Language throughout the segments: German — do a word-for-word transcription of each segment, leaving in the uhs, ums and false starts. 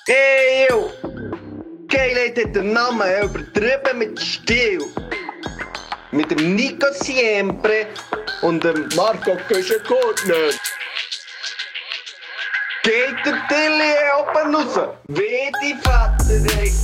Hey, yo! Geilheit hat den Namen übertrieben mit Stil. Mit dem Nico Siempre und dem Marco Köschen-Gurtner. Geht der Tilly oben raus, wie die Vater, ey.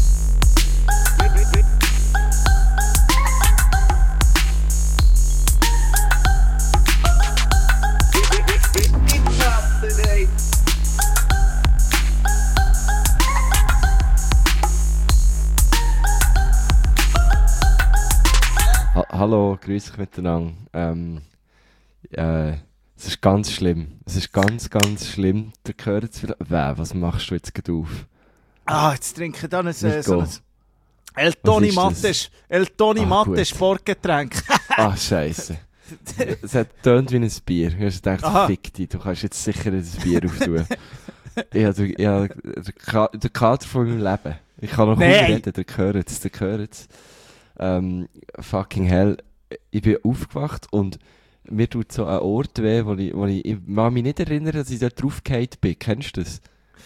Ha- Hallo, grüß dich miteinander. Ähm, äh, es ist ganz schlimm. Es ist ganz, ganz schlimm. Der gehört jetzt wieder. Weh, was machst du jetzt gerade auf? Ah, jetzt trinke ich dann ein, äh, so Nico, ein El Toni was ist Matte, das? El Toni Ah, Matte gut. Sportgetränk. Ah, Scheiße. Es hat tönt wie ein Bier. Ich habe gedacht, Aha. fick dich, du kannst jetzt sicher ein Bier auftun. Ich habe den, ich habe den, Ka- den Kater von meinem Leben. Ich kann noch kaum Nein. reden, der gehört es, der gehört es. Ähm, fucking hell. Ich bin aufgewacht und mir tut so ein Ort weh, wo ich, wo ich, ich mag mich nicht erinnern, dass ich da draufgefallen bin. Kennst du das?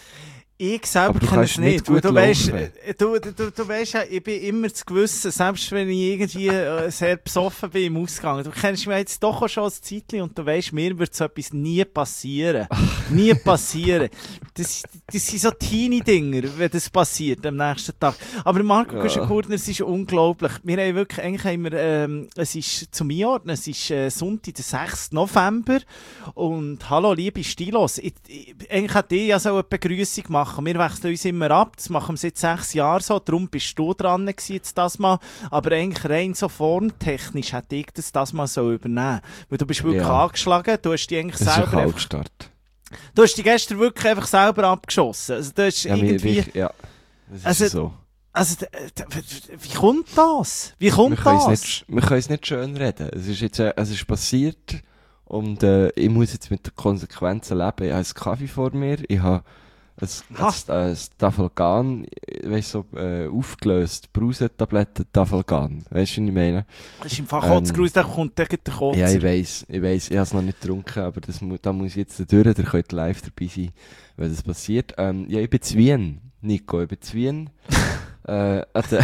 Ich selber Aber du kenne kannst es nicht nicht. Du, gut du, weißt, laufen. äh, du, du, du weißt ja, ich bin immer zu gewissen, selbst wenn ich irgendwie äh, sehr besoffen bin im Ausgang. Du kennst mich jetzt doch auch schon ein Zeitchen und du weißt, mir wird so etwas nie passieren. Nie passieren. Das, das sind so Teenie-Dinger, wenn das passiert am nächsten Tag. Aber Marco Ja. Köschen-Gurtner, es ist unglaublich. Wir haben wirklich, eigentlich haben wir, ähm, es ist zum Einordnen, es ist äh, Sonntag, der sechsten November. Und hallo, liebe Stilos. Ich, ich, eigentlich hätte ich ja so eine Begrüßung machen. Wir wechseln uns immer ab. Das machen wir seit sechs Jahren so. Darum bist du dran gewesen jetzt das mal. Aber eigentlich rein so formtechnisch hätte ich das das mal so übernehmen. Weil du bist wirklich Ja. angeschlagen. Du hast dich eigentlich Es ist ein selber einfach, Kaltstart. du hast dich gestern wirklich einfach selber abgeschossen. Also du hast Ja, mir, irgendwie, ich, ja, das ist Also, so. also, d- d- wie kommt das? Wie Wir kommt können es das? nicht, wir können es nicht schön reden. Es ist jetzt, äh, es ist passiert und äh, ich muss jetzt mit den Konsequenzen leben. Ich habe einen Kaffee vor mir, ich habe ein, Ha. ein, ein Tafelgan, weißt du, so, äh, aufgelöst, Brausetabletten Tafelgan. Weißt du, was ich meine? Das ist im Fall Ähm, Kotzgrus, da kommt der der Kotzer. Ja, ich weiss, ich weiss, ich habe es noch nicht getrunken, aber das, mu- da muss ich jetzt durch, ihr könnt live dabei sein, wenn das passiert. Ähm, ja, ich bin zu Wien, Nico, ich bin zu Wien, äh, an der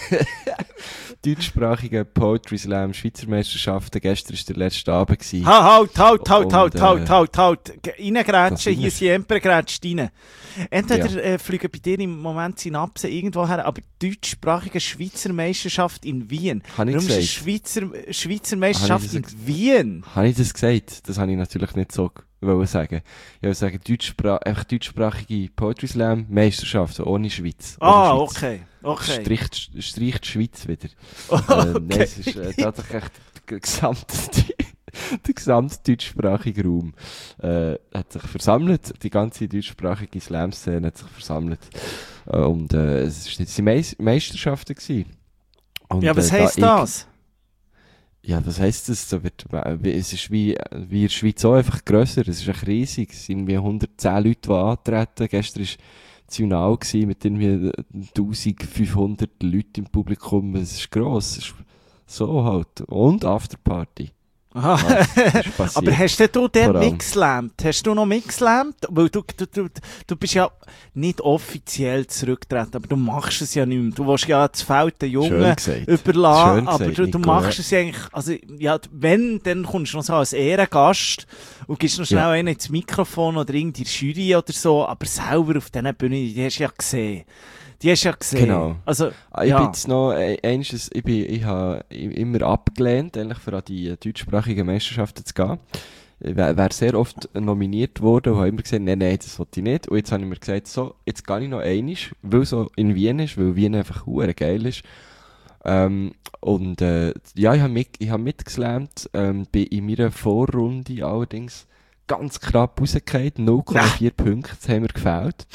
deutschsprachigen Poetry Slam Schweizer Meisterschaften. Gestern war der letzte Abend. gewesen. Ha, halt, halt, halt, Und, halt, äh, halt, halt, halt. das Reingrätschen, ist hier es. Siempre grätscht rein. Entweder Ja. äh, fliegen bei dir im Moment Synapsen irgendwo her, aber die deutschsprachige Schweizer Meisterschaft in Wien. Habe ich Warum ist gesagt? eine Schweizer, Schweizer Meisterschaft das in ex- Wien? Habe ich das gesagt? Das habe ich natürlich nicht so wollen sagen. Ich wollte sagen, deutschspra einfach deutschsprachige Poetry Slam Meisterschaft, ohne Schweiz. Ohne Ah, Schweiz. okay, okay. Streicht, streicht die Schweiz wieder. Okay. Äh, nein, es ist äh, tatsächlich echt der gesamte, der gesamte deutschsprachige Raum äh, hat sich versammelt. Die ganze deutschsprachige Slam-Szene hat sich versammelt. Äh, und äh, es waren Meis Meisterschaften. Gewesen. Und, Ja, was äh, heisst da das? Ich, ja, was heisst das? So wird, äh, es ist wie, wie in der Schweiz auch einfach grösser. Es ist echt riesig. Es sind irgendwie hundertzehn Leute, die antreten. Gestern war Zunal mit irgendwie eintausendfünfhundert Leuten im Publikum. Es ist gross. Es ist so halt. Und Afterparty. Aha. Das ist passiert. Aber hast denn du Vor den allem. mitgeslammt? Hast du noch mitgeslammt? Weil du, du, du, du bist ja nicht offiziell zurückgetreten, aber du machst es ja nicht mehr. Du willst ja das Feld den Schön Jungen gesagt. überlassen, Schön aber gesagt, du, du Nico, machst ja. es ja eigentlich, also, ja, wenn, dann kommst du noch so als Ehrengast und gibst noch schnell Ja. einen ins Mikrofon oder irgendwie die Jury oder so, aber selber auf diesen Bühne, die hast du ja gesehen. Die hast du ja gesehen. Genau. Also, Ah, Ich ja. bin jetzt noch, äh, eines, ich bin, ich habe immer abgelehnt, eigentlich für an die äh, deutschsprachigen Meisterschaften zu gehen. Ich wäre wär sehr oft nominiert worden und habe immer gesagt, nein, nein, das wollte ich nicht. Und jetzt habe ich mir gesagt, so, jetzt gehe ich noch einmal, weil so in Wien ist, weil Wien einfach hure geil ist. Ähm, und äh, ja, ich habe mit, ich hab mitgeslammt, ähm, bin in meiner Vorrunde allerdings ganz knapp rausgefallen, null Komma vier Punkte haben mir gefällt.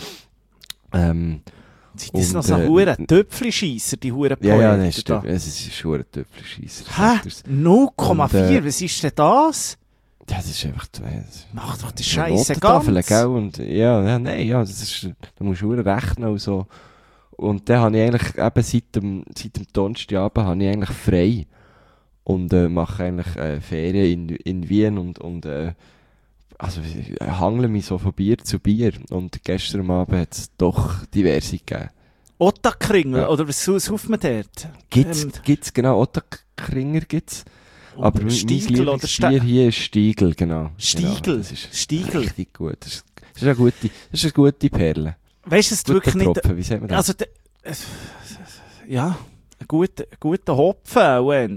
Ähm, Sind das und, noch so äh, hure Töpflischeisser, die hure ja, ja, Poeten nein, da? stimmt. Es ist schon ein Töpfelscheisser. Hä? null Komma vier? Und, äh, Was ist denn das? Ja, das ist einfach, das Mach doch die ist Scheiße Notentafel, ganz. gell? Und, ja, ja, nein, ja, das ist, da musst du verdammt rechnen und so. Und dann habe ich eigentlich, eben seit dem, seit dem Donnerstagabend habe ich eigentlich frei. Und, äh, mache eigentlich, äh, Ferien in, in Wien und, und, äh, also ich hangle mich so von Bier zu Bier und gestern Abend hat es doch diverse gegeben. Ottakringel, Ja. oder was sauft man dort? Gibt's, Ähm, gibt's, genau, Ottakringer gibt's. Aber mein Stiegel oder Lieblingsbier Ste hier ist Stiegel, genau. Stiegel, Genau, das ist Stiegel. richtig gut. Das ist, das ist eine gute, das ist eine gute Perle. Weißt du, es Guter wirklich nicht... Tropfen, wie sagt man das? Also, de, äh, ja, ein guter, guter Hopfen, auch eher.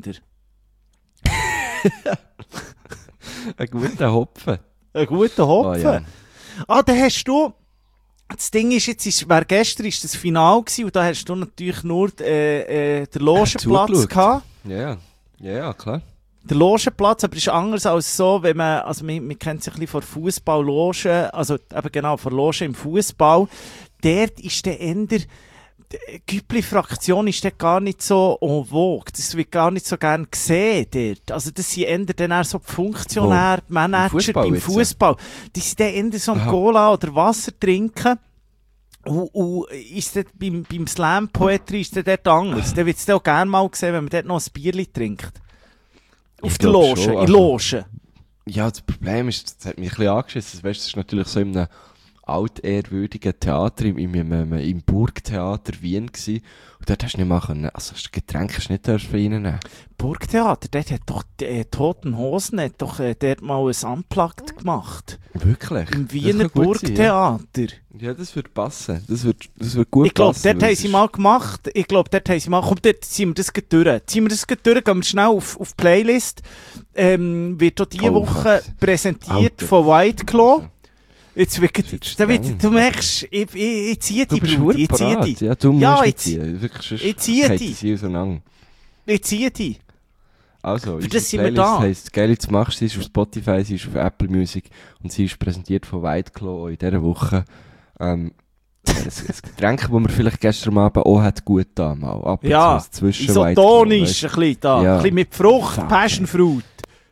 Ein guter Hopfen. Ein guter Oh, Hopfen. ja. Ah, da hast du... Das Ding ist, jetzt ist, wer gestern ist das Finale gewesen, und da hast du natürlich nur äh, äh, den Logenplatz zugeschaut. gehabt. Ja, ja. Ja, ja, klar. Der Logenplatz, aber ist anders als so, wenn man, also man, man kennt sich ein bisschen von Fußball-Logen, also eben genau, von Logen im Fußball. Dort ist der Ender, die Güppli-Fraktion ist dort gar nicht so en vogue. Das wird gar nicht so gern gesehen dort. Also das sind eher dann auch so die Funktionäre, die Manager Fußball beim jetzt? Fußball. Die sind dann eher so am Aha. Cola oder Wasser trinken. Und, und ist dort beim, beim Slam-Poetry ist der dort anders. Da wird es auch gerne mal gesehen, wenn man dort noch ein Bierli trinkt. Auf Ich der glaub Loge, schon, in also- Loge. Ja, das Problem ist, das hat mich ein bisschen angeschissen. Weißt, das ist natürlich so in einem altehrwürdigen Theater, im, im, im, im Burgtheater Wien gewesen. Und dort hast du nicht mal können, also das Getränk hast du nicht dürfen reinnehmen. Burgtheater, dort hat doch die äh, Toten Hosen hat doch äh, dort mal ein Unplugged gemacht. Wirklich? Im Das Wiener kann gut sein, Burgtheater. Ja. ja, das würde passen. Das würde das würd gut Ich glaube, passen. dort weil haben es sie ist- mal gemacht. Ich glaube, dort haben sie mal. Komm, dort ziehen wir das gleich durch. Ziehen wir das gleich durch, gehen wir schnell auf, auf die Playlist. Ähm, wird auch diese Oh, Woche fuck. präsentiert Alter. von White Claw. Jetzt wird, Das wird da wird, streng. du merkst, ich, ich, ich ziehe Du die bist Brut, ich ziehe parat. die. Ja, du musst Ja, die ich- ziehen. Wirklich, sonst ich ziehe geht die. sie auseinander. Ich ziehe die. Also, Für unsere das sind wir Playlist da. heisst «Geil, jetzt machst du», sie ist auf Spotify, sie ist auf Apple Music und sie ist präsentiert von White Claw in dieser Woche. Ähm, ein, ein Getränk, das man vielleicht gestern Abend auch hat gut da mal. Ab und Ja, zu zwischen White Claw, isotonisch weisst ein bisschen da. Ja. Ein bisschen mit Frucht, Fuck. Passion Fruit.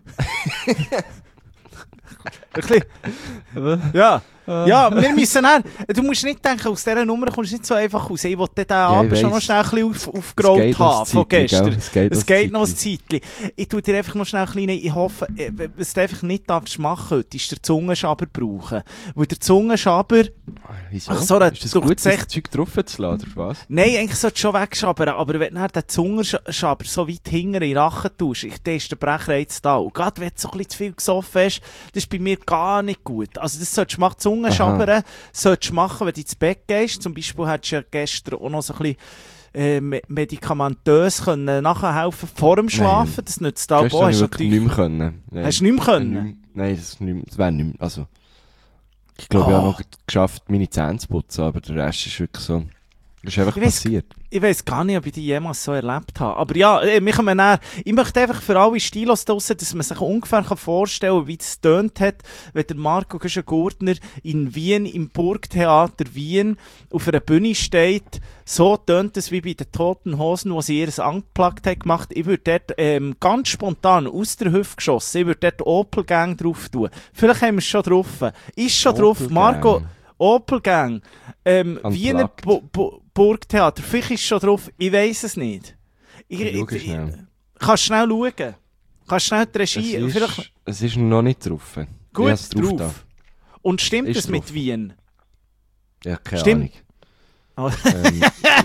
ein bisschen, du? ja. Ja, wir müssen dann, du musst nicht denken, aus dieser Nummer kommst du nicht so einfach raus. Ich wollte den Abend ich schon noch weiss. schnell ein bisschen auf, Es aufgerollt geht noch haben ein von Zeitchen, gestern. gell? Es geht noch Es ein geht noch ein Zeitchen. Zeitchen. Ich tue dir einfach noch schnell ein kleines, ich hoffe, äh, was du einfach nicht darfst machen heute, ist der Zungenschaber brauchen. Weil der Zungenschaber, Wieso? Ach so, da- ist das durch gut, die das Sech- Zeug drauf zu lassen, oder was? nein, eigentlich sollte es schon wegschabern, aber wenn du dann den Zungenschaber so weit hinten in den Rachen tust, ich, dann ist der Brechreiz da. Und gerade wenn du so ein bisschen zu viel gesoffen hast, das ist bei mir gar nicht gut. Also das solltest du machen, Zungenschabern solltest du machen, wenn du ins Bett gehst. Zum Beispiel hättest du ja gestern auch noch so ein bisschen äh, me- medikamentös können nachhelfen vor dem Schlafen. Nein. Das nützt da Gestern auch. habe ich Hast du wirklich natürlich- nicht mehr können. Nein. Hast du nicht mehr können? Nicht mehr- Nein, das, ist nicht mehr- das wäre nicht mehr, also... Ich glaube, ich Oh. habe noch geschafft, meine Zähne zu putzen, aber der Rest ist wirklich so... Das ist einfach Ich weiss- passiert. Ich weiß gar nicht, ob ich die jemals so erlebt habe. Aber ja, äh, wir kommen näher. Ich möchte einfach für alle Stilos draussen, dass man sich ungefähr kann vorstellen kann, wie es tönt hat, wenn der Marco Güschen-Gurtner in Wien, im Burgtheater Wien, auf einer Bühne steht. So tönt es wie bei den Toten Hosen, wo sie ihr Unplugged haben gemacht. Ich würde dort ähm, ganz spontan aus der Hüfte geschossen, ich würde dort Opel Gang drauf tun. Vielleicht haben wir es schon drauf. Ist schon drauf. Opel Marco, Gang. Opel Gang. Ähm, Unplugged. Wiener Bu Bu Burgtheater. Vielleicht ist es schon drauf. Ich weiss es nicht. Ich, Ich schau ich, schnell. kannst schnell schauen. Kannst schnell die Regie. Es Vielleicht, ist, es ist noch nicht drauf. Ich gut, habe es drauf. da. Und stimmt Ist es mit drauf. Wien? Ja, keine Stimmt. Ahnung. Oh. Ähm,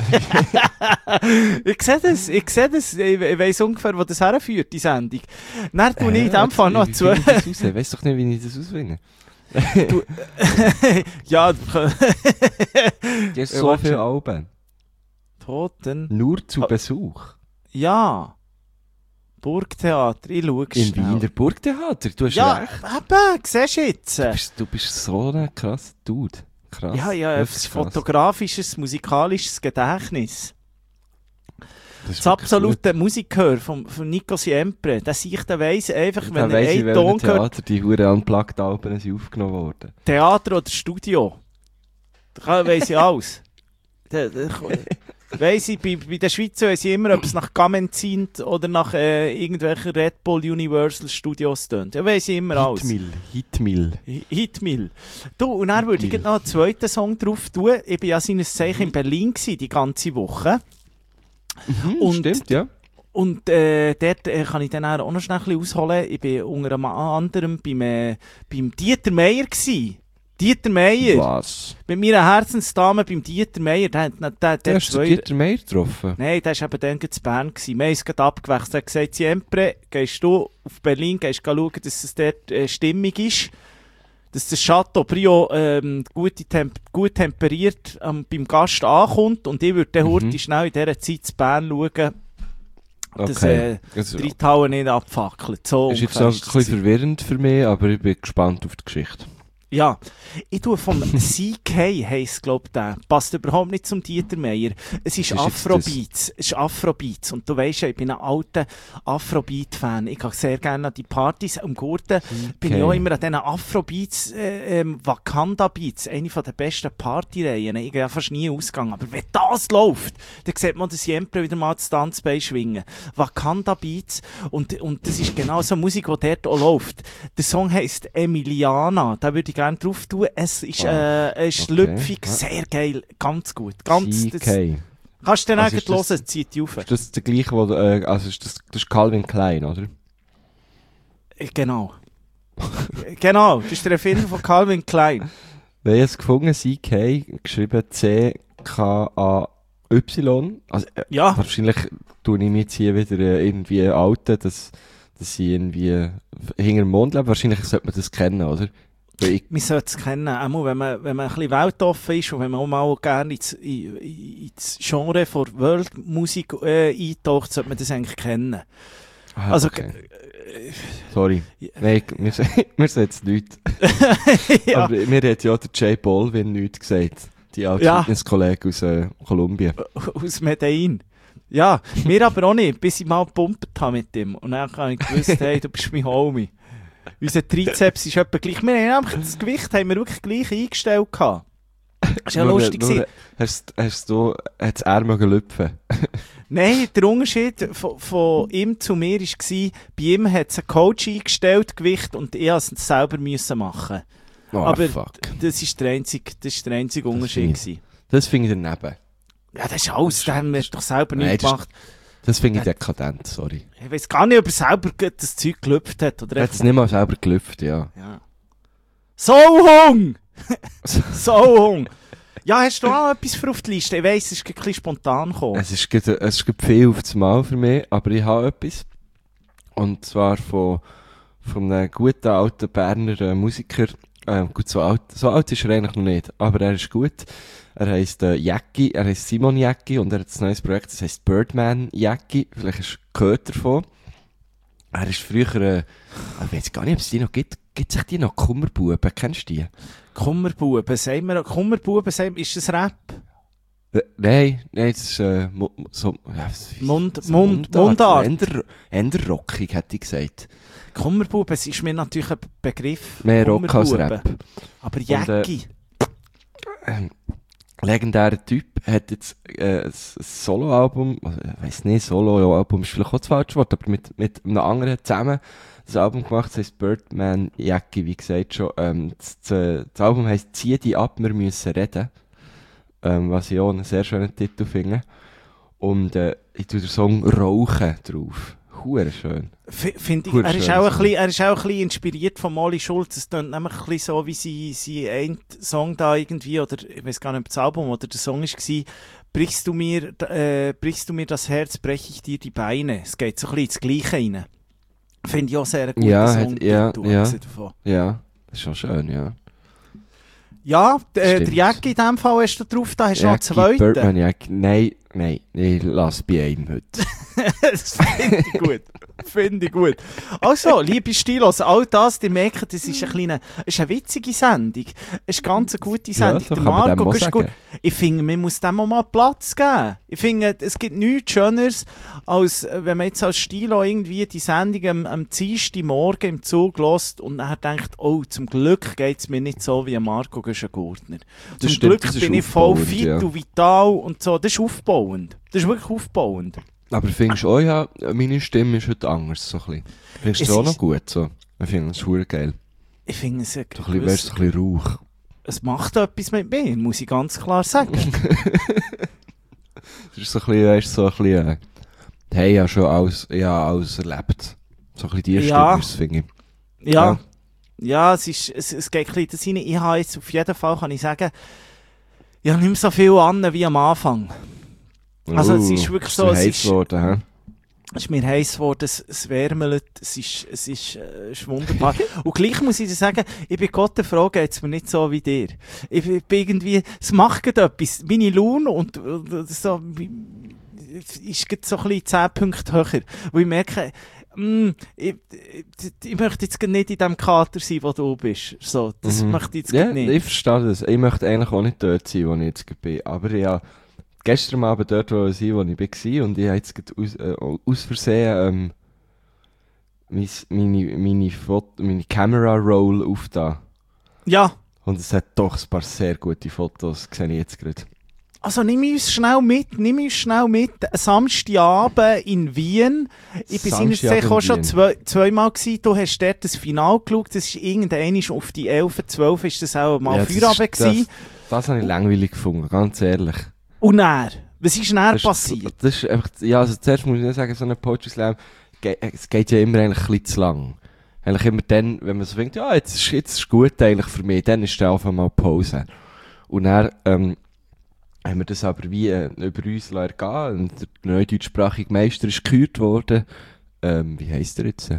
Ich sehe das. Ich sehe das. Ich, ich weiss ungefähr, wo das herführt, die Sendung. Dann tue ich in äh, dem Fall noch wie zwei. finde ich das raus? Ich weiss doch nicht, wie ich das ausfinde. Du- ja, Du hast Ja, so warte. viele Alben. Toten. Nur zu Ah. Besuch. Ja. Burgtheater. Ich schaue Im schnell. Wiener Burgtheater. Du hast Ja, recht. eben. Siehst du jetzt? Du bist, du bist so ein krasser Dude. Krass. Ja, ja, ein Wirklich krass. fotografisches, musikalisches Gedächtnis. Das, ist Das wirklich absolute Musikhör von, von Nico Siempre, der sich da weiss einfach, gut. wenn Dann er weiss ich, einen welche Ton hört, Theater die Huren Unplugged-Alben sind aufgenommen worden. Theater oder Studio. Da weiss ich alles. Da, da, weiss ich, bei, bei den Schweizer weiss ich immer, ob es nach Gamenzin oder nach äh, irgendwelchen Red Bull Universal Studios tönt. Da weiss ich immer alles. Hitmill. Hitmill. Hitmill. Du, und dann würde ich Hitmill. gleich noch einen zweiten Song drauf tun. Ich war ja seines Zeichen in Berlin gewesen, die ganze Woche. Mhm, Und- stimmt, ja. und äh, dort äh, kann ich dann auch noch schnell ein bisschen ausholen. Ich war unter anderem beim, äh, beim Dieter Meier gsi. Dieter Meier. Was? Mit meiner Herzensdame beim Dieter Meier. Der, der, der, der Du hast den Dieter Meier getroffen? Nein, der war eben dann in Bern. Gewesen. Wir haben uns gerade abgewechselt. Er hat gesagt, Siempre, gehst du auf Berlin, gehst schauen, dass es dort äh, stimmig ist. Dass das Chateaubriand ähm, gut, temp gut temperiert ähm, beim Gast ankommt. Und ich würde dann Mhm. mhm. schnell in dieser Zeit in Bern schauen, dass Okay. äh, Also, die Halle nicht abfackelt. So ist jetzt ungefähr auch ein ist das bisschen gewesen. verwirrend für mich, aber ich bin gespannt auf die Geschichte. Ja, ich tue vom C K, heisst glaube ich, der. Passt überhaupt nicht zum Dieter Meier. Es ist Was ist jetzt Afrobeats. Es ist Afrobeats. Und du weisst ja, ich bin ein alter Afrobeat-Fan. Ich gehe sehr gerne an die Partys am Gurten. Bin ich auch immer an diesen Afrobeats, äh, ähm, Wakanda-Beats, eine der besten Partyreihen. Ich gehe ja fast nie ausgegangen. Aber wenn das läuft, dann sieht man das Jempre wieder mal das Tanzbein schwingen. Wakanda-Beats. Und, und das ist genau so Musik, die dort auch läuft. Der Song heisst Emiliana. Da würde ich gerne drauf tun. Es ist Ah, äh, ist okay. schlüpfig, Ja. sehr geil, ganz gut. Ganz, das, C K. kannst du dann Also also ist das- hören, zieht die auf. Ist das der gleiche, wo, äh, also ist das, das ist Calvin Klein, oder? Äh, Genau. Genau, das ist der Erfinder von Calvin Klein. Wir haben es gefunden, C K, geschrieben C K A Y. Also, äh, Ja, wahrscheinlich tue ich mich jetzt hier wieder äh, irgendwie outen, dass, dass ich irgendwie äh, hinter dem Mond lebe. Wahrscheinlich sollte man das kennen, oder? Weil ich, man sollte es kennen, auch wenn man, wenn man ein bisschen weltoffen ist und wenn man auch mal gerne ins, in- in- ins Genre von World-Musik äh, eintaucht, sollte man das eigentlich kennen. ah, Also, okay. äh, Sorry. Ja. Nein, wir, wir sagen jetzt nichts. ja, Aber mir hat ja der Jay Balvin nichts gesagt. Die alte Ja. Fitnesskollege aus äh, Kolumbien. aus Medellin. Ja, mir aber auch nicht, bis ich mal gepumpt habe mit ihm. Und dann habe ich gewusst, hey, du bist mein Homie. Unser Trizeps ist etwa gleich. Wir haben einfach das Gewicht haben wir wirklich gleich eingestellt gehabt. Das war ja Nur- lustig. nur- gewesen. Hast, hast du, hat's er mal gelüpfen? Nein, der Unterschied von, von ihm zu mir war, bei ihm hat es einen Coach eingestellt, Gewicht, und ich musste es selber müssen machen. Oh, Aber fuck. das ist der einzige, das ist der einzige Unterschied. finde gewesen. Das finde ich daneben. Ja, das ist alles, das haben wir doch selber Nein, nicht das ist- gemacht. Das finde ich dekadent, sorry. Ich weiß gar nicht, ob er selber das Zeug gelüpft hat. Oder Er hat es nicht mal selber gelüpft, ja. Ja. So Hung! So Hung! Ja, hast du auch etwas für auf die Liste? Ich weiss, es ist ein bisschen spontan gekommen. Es ist, gerade- es ist gerade viel auf das Mal für mich, aber ich habe etwas. Und zwar von, von einem guten alten Berner äh, Musiker. Ähm, gut, so alt, so alt ist er eigentlich noch nicht, aber er ist gut. Er heisst äh, Jäcki, er heisst Simon Jäcki und er hat ein neues Projekt, das heisst Birdman Jäcki. Vielleicht hast du gehört davon. Er ist früher, äh, ich weiß gar nicht, ob es die noch gibt. Gibt es die noch? Kummerbuben, kennst du die? Kummerbuben, sagen wir, Kummerbuben, sagen wir, ist das Rap? Äh, Nein, nein, das ist äh, mu- so, ja, was- Mund, so Mund, Mundart. Änder, änder rockig, hätte ich gesagt. Kummerbuben, es ist mir natürlich ein Begriff. Mehr Rock als Kummerbuben. Rap. Aber äh, Jäcki. Ähm, legendärer Typ, hat jetzt äh, ein ein Soloalbum, also, ich weiss nicht, Soloalbum ist vielleicht auch das falsche Wort, aber mit, mit einem anderen zusammen das Album gemacht, das heisst Birdman Jäcki, wie gesagt schon. Ähm, das, das, das Album heisst «Zieh die ab, wir müssen reden», ähm, was ich auch einen sehr schönen Titel finde. Und äh, ich tue den Song «Rauchen» drauf. Hure schön. F- Find ich, Gut er, ist schön, auch ein so. bisschen, er ist auch ein bisschen inspiriert von Molly Schulz. Es klingt nämlich ein bisschen so, wie sie, sie ein Song da irgendwie, oder ich weiß gar nicht, ob das Album oder der Song war, brichst du mir, äh, brichst du mir das Herz, breche ich dir die Beine. Es geht so ein bisschen ins Gleiche rein. Finde ich auch sehr einen guten Ja, Song. hat- ja, ja. Davon. Ja, das ist schon schön, ja. Ja, d- äh, der Stimmt. Jäcki in dem Fall hast du drauf, da hast du noch einen Jäcki, zweiten. Birdman Jäcki. Nein, nein, ich lasse bei einem heute. Das finde ich gut. Finde ich gut. Also, liebe Stilos, all das, die merken, das ist eine kleine, ist eine witzige Sendung. Es ist ganz eine gute Sendung. so Der kann man dem Marco auch ist sagen. gut. Ich finde, man muss dem auch mal Platz geben. Ich finde, es gibt nichts Schöneres, als äh, wenn man jetzt als Stilo irgendwie die Sendung am, am Dienstagmorgen im Zug hört und dann denkt, oh, zum Glück geht es mir nicht so wie Marco Göschen-Gurtner. Zum stimmt, Glück das ist bin ich voll aufbauend, fit ja. und vital und so. Das ist aufbauend. Das ist wirklich aufbauend. Aber findest du auch, ja, meine Stimme ist heute anders, so ein bisschen. Findest Es du auch ist- noch gut, so? Ich finde das verdammt geil. Ich finde es, So ein bisschen, wärst du so ein bisschen Rauch. es macht etwas mit mir, muss ich ganz klar sagen. Das ist so ein bisschen, weißt, so ein bisschen, äh, Hey, ja schon alles, ja, alles erlebt. So ein bisschen die Ja. Stimme, finde ich. Ja, Ja. ja es, ist, es, es geht ein bisschen das rein. Ich habe jetzt auf jeden Fall, kann ich sagen, ich habe nicht mehr so viel an wie am Anfang. Also es ist wirklich so, es heiß ist, geworden, hä? es ist mir heiß geworden, es, es wärmelt, es ist, es ist, äh, es ist wunderbar. Und gleich muss ich dir sagen, ich bin Gott der Frage, jetzt mir nicht so wie dir. Ich bin irgendwie, es macht gerade etwas, meine Laune und, und so, wie- ist gerade so ein bisschen zehn Punkte höher. Wo ich merke, mm, ich, ich, ich möchte jetzt gerade nicht in dem Kater sein, wo du bist. So, das Mhm. möchte ich jetzt Ja, gerade nicht. ich verstehe das. Ich möchte eigentlich auch nicht dort sein, wo ich jetzt gerade bin. Aber ja, gestern Abend dort wo ich sein, wo ich war und ich habe jetzt gerade aus, äh, aus Versehen ähm, mein, meine, meine, Foto, meine Camera Roll aufgetan. Ja. Und es hat doch ein paar sehr gute Fotos, sehe ich jetzt gerade. Also nimm uns schnell mit, nimm uns schnell mit. Samstagabend in Wien. Ich bin Samstagabend seinerzeit auch in schon Wien. zwei, zweimal gewesen. Du hast dort das Finale geschaut. Das ist irgendein auf die elf, zwölf ist das auch mal Ja, das Feierabend ist- das, gewesen. das habe ich langweilig gefunden, ganz ehrlich. Und dann? Was ist dann Das passiert? Ist, das ist einfach, ja, also zuerst muss ich nicht sagen, so ein Poetry Slam, ge- es geht ja immer eigentlich ein bisschen zu lang. Eigentlich immer dann, wenn man so denkt, ja, jetzt ist, jetzt ist gut eigentlich für mich, dann ist dann einfach mal Pause. Und dann, ähm, haben wir das aber wie äh, über uns lassen gehen und der neue deutschsprachige Meister ist gekürt worden. Ähm, wie heisst er jetzt?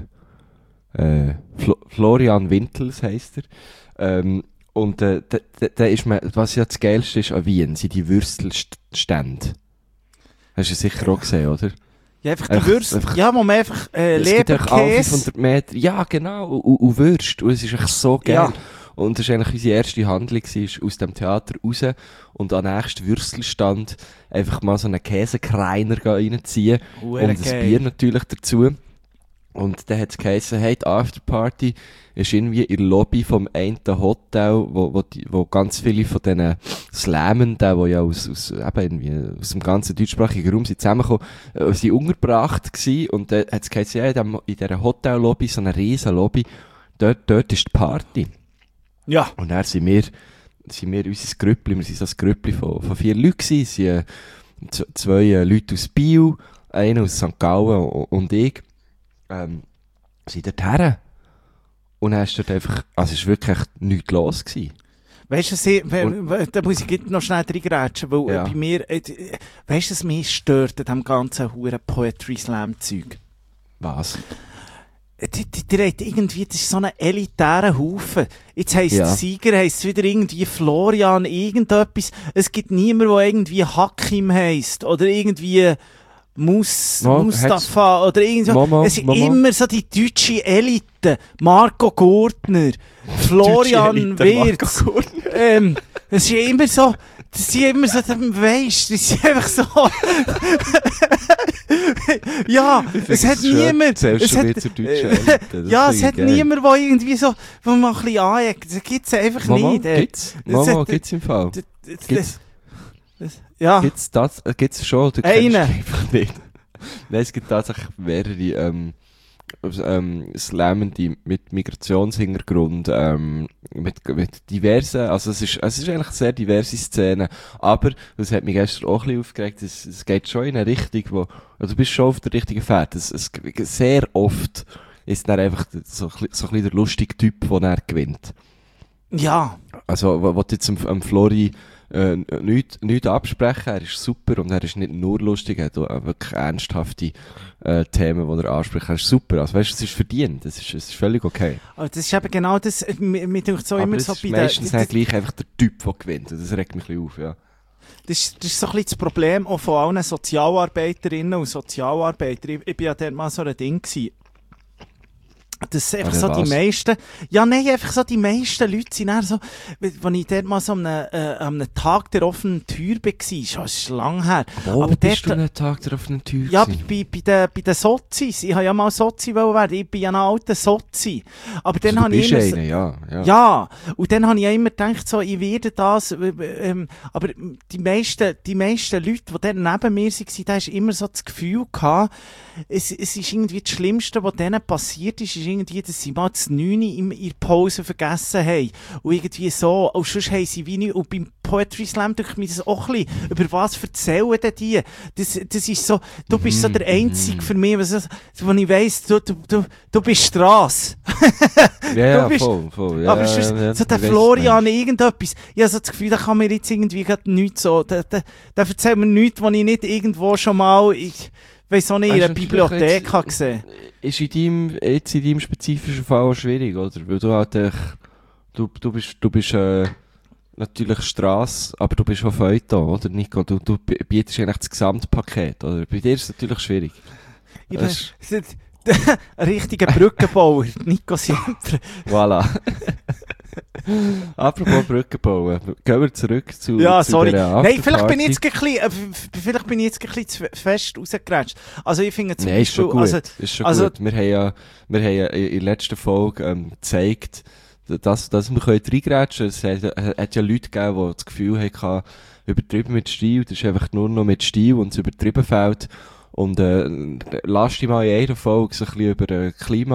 Äh, Flo Florian Wintels heisst er. Ähm, und äh, da, da, da ist man, was ja das Geilste ist an Wien, sind die Würstelstände. Hast du sicher auch gesehen, oder? Ja, einfach die einfach- Würste. einfach- Ja, wo man einfach äh, Es gibt einfach alle Leberkäse... fünfhundert Meter, ja genau, und, und, und Würst. Und es ist echt so geil. Ja. Und das war eigentlich unsere erste Handlung, gewesen, aus dem Theater raus und an den nächsten Würstelstand einfach mal so einen Käsekreiner reinziehen. Huere Und ein geil. Bier natürlich dazu. Und dann hat es geheißen, hey, die Afterparty ist irgendwie in der Lobby vom einen Hotel, wo, wo, die, wo ganz viele von diesen Slammenden, die ja aus, aus, eben irgendwie aus dem ganzen deutschsprachigen Raum sind zusammengekommen, äh, sind untergebracht gewesen. Und dann hat es geheißen, ja, in, dem, in dieser Hotellobby, so eine riesen Lobby, dort, dort ist die Party. Ja. Und dann sind wir, sind wir unser Grüppli, wir sind so ein Grüppli von, von vier Leuten gewesen, es sind äh, z- zwei äh, Leute aus Biel, einer aus Sankt Gallen und, und ich, ähm, sind dort her. Und dann ist dort einfach, also es war wirklich echt nichts los gewesen. Weißt du, sie- we- Und- we- da muss ich gleich noch schnell reingrätschen, weil Ja. äh, bei mir, äh, d- weißt du, was mich stört an diesem ganzen huren Poetry Slam Zeug? Was? Die, die, die hat irgendwie, das ist so ein elitärer Haufen. Jetzt heisst Ja. der Sieger heisst wieder irgendwie Florian, irgendetwas. Es gibt niemanden, der irgendwie Hakim heisst. Oder irgendwie Mus, Mo, Mustafa. Oder irgendwie so. Momo, Es sind Momo. immer so die deutsche Elite. Marco Gurtner, Florian Deutsche Elite, Marco Wirz. Ähm, es ist immer so, das sind immer so, weisst, das sind einfach so. Ja, es hat niemand. Zählst Es du hat, wieder zur deutschen äh, Elite? Das ja, es finde hat ich geil. niemand, der irgendwie so, wo man ein bisschen aneckt. Das gibt es einfach Momo, nicht. äh. gibt's? Das Momo, hat- gibt's im Fall? Das- das- Gibt's? das- Ja, Gibt's das? Äh, Gibt's schon? Du Einen. kennst ihn einfach nicht. Nein, es gibt tatsächlich mehrere, ähm, ähm, Slammende mit Migrationshintergrund, ähm, mit, mit diversen, also es ist, es ist eigentlich eine sehr diverse Szene, aber, das hat mich gestern auch ein bisschen aufgeregt, es, es geht schon in eine Richtung, wo, also du bist schon auf der richtigen Fährte, es, es, sehr oft ist dann einfach so, ein bisschen- so ein bisschen der lustige Typ, der dann gewinnt. ja. Also, wo, wo du jetzt am, am Flori äh, nichts nicht absprechen, er ist super und er ist nicht nur lustig, er hat auch wirklich ernsthafte äh, Themen, die er anspricht. Er ist super, also weißt du, es ist verdient, das ist, es ist völlig okay. Aber das ist eben genau das, äh, mir mir denkt so Aber immer es so ist bei meistens den, dann gleich einfach der Typ, der gewinnt und das regt mich ein bisschen auf, ja. Das ist, das ist so ein bisschen das Problem auch von allen Sozialarbeiterinnen und Sozialarbeitern. Ich, ich bin ja dort mal so ein Ding gewesen. Das sind einfach Also so die was? meisten, ja nein, einfach so die meisten Leute sind dann so, wenn ich dort mal so an einem, äh, an einem Tag der offenen Tür war, schon, es ist lang her. Wo Aber bist du dort- einen Tag der offenen Tür Ja, bei, gewesen? bei, bei den, bei den Sozis. Ich habe ja mal Sozi wollen werden. Ich bin ja ein alter Sozi. Aber dann Also, habe du ich bist immer... so- einer, ja, ja. Ja, und dann habe ich ja immer gedacht, so, ich werde das, äh, ähm, aber die meisten, die meisten Leute, die dann neben mir waren, da hast immer so das Gefühl gehabt, es, es ist irgendwie das Schlimmste, was denen passiert ist, ist irgendwie, dass sie mal das neun in ihrer Pause vergessen haben. Und irgendwie so, und sonst haben sie wie nicht, und beim Poetry Slam denke ich mir das auch ein bisschen, über was erzählen denn die? Das, das ist so, du bist so der Einzige für mich, was, wo ich weiss, du, du, du, du bist Strasse. Ja, ja, bist, voll, voll. Ja, aber sonst, ja, so der ich weiss, Florian, was irgendetwas, ich habe so das Gefühl, da kann mir jetzt irgendwie gerade nichts so, der, der, der erzählt mir nichts, was ich nicht irgendwo schon mal, ich weiss auch nicht, in einer Bibliothek habe gesehen. Ist in deinem, jetzt in deinem spezifischen Fall auch schwierig, oder? Weil du halt, echt, du, du bist, du bist, äh, natürlich Strasse, aber du bist auch Feuilleton, oder Nico? Du, du bietest eigentlich das Gesamtpaket, oder? Bei dir ist es natürlich schwierig. Ich bin ein richtiger Brückenbauer, Nico Siempre. Voilà. Apropos Brücken bauen, gehen wir zurück zu, ja, zu sorry. dieser Nein, vielleicht bin ich Afterparty. jetzt ein bisschen, äh, vielleicht bin ich jetzt ein bisschen zu fest rausgerätscht. Also ich finde zum Nein, ist Beispiel, schon gut. also, ist schon also- gut. Wir haben ja, wir haben ja in der letzten Folge ähm, gezeigt, dass, dass wir reingrätschen können. Es hat, hat ja Leute gegeben, die das Gefühl hatten, übertrieben mit Stil, das ist einfach nur noch mit Stil und es übertrieben fällt. Und äh, lass dich mal in einer Folge so ein bisschen über den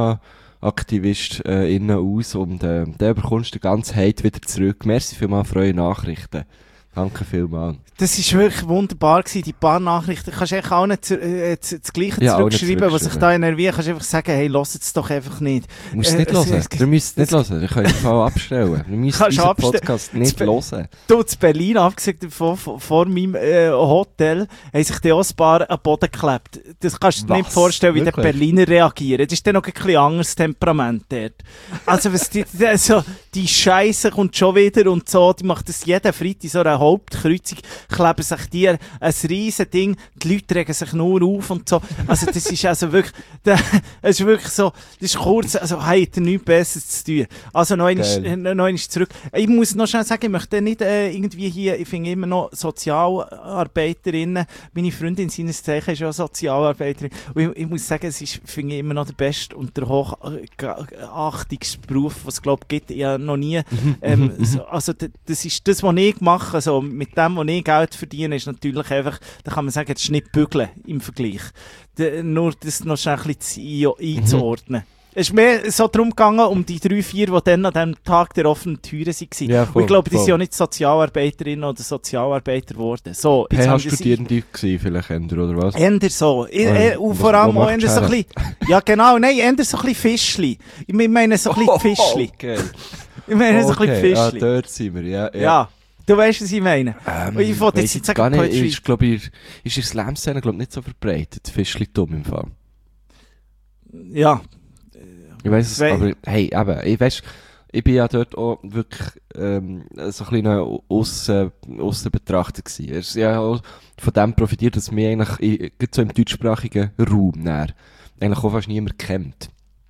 Klimaaktivist äh, innen aus und äh, dann bekommst du den ganzen Hate wieder zurück. Merci vielmals für eure Nachrichten. Danke vielmals. das ist wirklich wunderbar gewesen, die paar Nachrichten. Du kannst echt auch nicht zu, äh, zu, das Gleiche Ja, auch nicht zurückschreiben, was sich zurückschreiben. da enerviert. Du kannst einfach sagen, hey, lass es doch einfach nicht. Du musst es Äh, nicht es- hören. es- Du müsst es nicht hören. Ihr könnt den Fall abstellen. Du müsst Kannst unseren abstellen. Podcast nicht Be- hören. Du, in Berlin, abgesehen davon, vor, vor meinem äh, Hotel, haben sich die auch ein paar an den Boden geklebt. Das kannst du dir nicht Was? vorstellen, wie die Wirklich? Berliner reagieren. Das ist dann noch ein bisschen anderes Temperament dort. Also, was die, die, also, die Scheiße kommt schon wieder und so, die macht das jeden Freitag, so eine Hauptkreuzung, kleben sich die ein riesen Ding, die Leute regen sich nur auf und so. Also, das ist also wirklich, das ist wirklich so, das ist kurz, also, hey, hat er nichts Besseres zu tun. Also, noch einmal, Geil. äh, noch einmal zurück. Ich muss noch schnell sagen, ich möchte nicht äh, irgendwie hier, ich finde immer noch Sozialarbeiterinnen, meine Freundin seines Zeichen ist ja Sozialarbeiterin, und ich, ich muss sagen, es ist, finde ich, immer noch der beste und der hochachtendste Beruf, was es, glaube ich, gibt. Ich habe noch nie, ähm, so, also d- das ist das, was ich mache, also mit dem, was ich Geld verdiene, ist natürlich einfach, da kann man sagen, das ist nicht bügeln im Vergleich. D- nur das noch schnell ein bisschen ein- einzuordnen. Es ist mehr so darum gegangen, um die drei, vier, die dann an diesem Tag der offenen Türen waren. Ja, Und voll, ich glaube, die voll. sind ja nicht Sozialarbeiterinnen oder Sozialarbeiter geworden. So, jetzt haben sie sie- P H-Studierende gewesen, vielleicht, Ender, oder was? Änder so. Ich, Ah, äh, und was- vor allem wo auch macht änder so ein Sharon? bisschen, ja genau, nein, änder so ein bisschen Fischli. Ich meine so ein bisschen Fischli. Okay. Ich meine so ein bisschen Okay, ah, Fischli. dort sind wir, ja. Ja. ja. Du weißt, was ich meine. Ähm, Und ich wollte weiss jetzt ich sagen, gar nicht, Poetry. ist, glaub ich, ist in der Slam-Szene, glaub ich, nicht so verbreitet. Fischli-Dumm im Fall. Ja. Ich weiss es, Wei- aber hey, eben, ich weiss, ich bin ja dort auch wirklich ähm, so ein kleiner Aussen, Aussenbetrachter gewesen. Es ist ja auch von dem profitiert, dass mich eigentlich in, gerade so im deutschsprachigen Raum näher, eigentlich auch fast niemand kennt.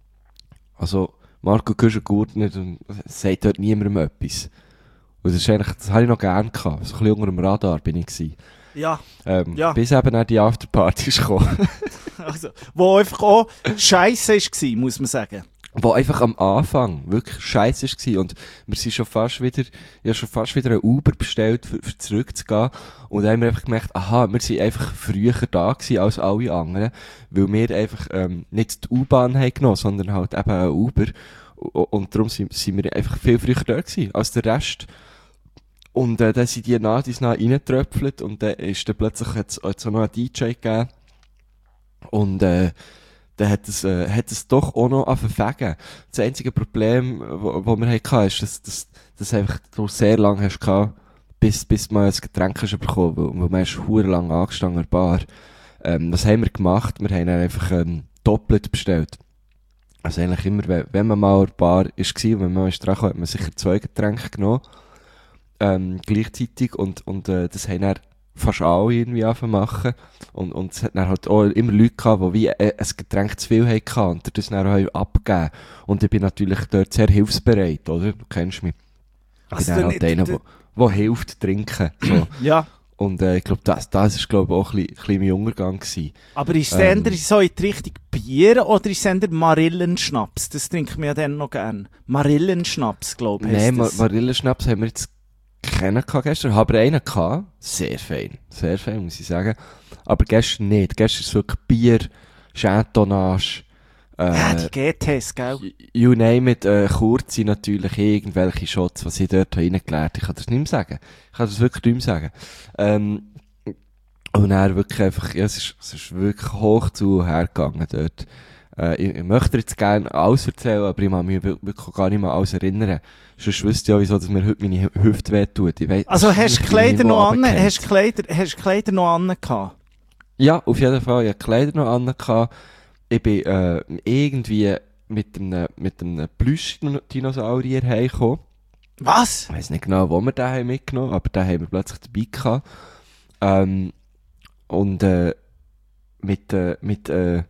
Also, Marco Küschen-Gurtner sagt dort niemandem etwas. Und das ist eigentlich, das habe ich noch gerne gehabt. So ein bisschen unter dem Radar bin ich gewesen. Ja. Ähm, Ja. Bis eben dann die Afterparty ist gekommen. Also, wo einfach auch scheisse war, muss man sagen. Wo einfach am Anfang wirklich scheiße war. Und wir sind schon fast wieder, ich habe schon fast wieder ein Uber bestellt, für, für zurückzugehen. Und dann haben wir einfach gemerkt, aha, wir sind einfach früher da gewesen als alle anderen. Weil wir einfach, ähm, nicht die U-Bahn haben genommen, sondern halt eben ein Uber. Und, und darum sind, sind wir einfach viel früher da gewesen als der Rest. Und, äh, dann sind die nach dies nach reingetröpfelt. Und dann ist dann plötzlich jetzt, jetzt auch noch ein D J gegeben. Und, äh, dann hat es, äh, hat es doch auch noch angefangen. Das einzige Problem, wo, wo wir hatten, ist, dass, dass, dass einfach du sehr lange hast gehabt, bis, bis man ein Getränk hast bekommen, weil, weil man ist verdammt lang angestanden an der Bar. Ähm, was haben wir gemacht? Wir haben dann einfach, ähm, doppelt bestellt. Also eigentlich immer, wenn, wenn man mal an der Bar ist gewesen, wenn man mal ist dran gekommen, hat man sicher zwei Getränke genommen. Ähm, gleichzeitig und, und, äh, das haben dann fast alle irgendwie angefangen zu machen. Und, und es hat dann halt auch immer Leute gehabt, die wie äh, ein Getränk zu viel hatten und das dann auch abgegeben. Und ich bin natürlich dort sehr hilfsbereit, oder? Du kennst mich. Ich Also bin dann du halt nicht- einer, du- der der hilft trinken. So. Ja. Und äh, ich glaube, das, das ist glaub, auch ein bisschen, ein bisschen mein Untergang gewesen. Aber ist es Ähm. ähm. so in die Richtung Bier oder ist es eher Marillenschnaps? Das trinkt man ja dann noch gern. Marillenschnaps, glaube ich. Nein, heisst das. Mar Marillenschnaps haben wir jetzt keinen gehabt gestern, haben wir einen gehabt. Sehr fein, sehr fein, muss ich sagen. Aber gestern nicht. Gestern ist es wirklich Bier, Chantonnage, Äh, Ja, die G Ts, gell? You name it, äh, kurze natürlich, irgendwelche Shots, was ich dort reingelernt. Ich kann das nicht mehr sagen. Ich kann das wirklich nicht mehr sagen. Ähm, und dann wirklich einfach, ja, es ist, es ist wirklich hoch zu hergegangen dort. Äh, ich, ich möchte jetzt gerne alles erzählen, aber ich kann mich wirklich gar nicht mehr alles erinnern. Sonst wüsste ich ja, wieso, dass mir heute meine Hüfte wehtut. Ich weiss, Also hast du Kleider noch an? runtergefallen. Hast du Kleider, hast du Kleider noch an gehabt? Ja, auf jeden Fall. Ich hatte Kleider noch an. gehabt. Ich bin äh, irgendwie mit einem, mit einem Plüsch-Dinosaurier heimgekommen. Was? Ich weiss nicht genau, wo wir den haben mitgenommen, aber den haben wir plötzlich dabei gehabt. Ähm, und äh, mit, äh, mit äh,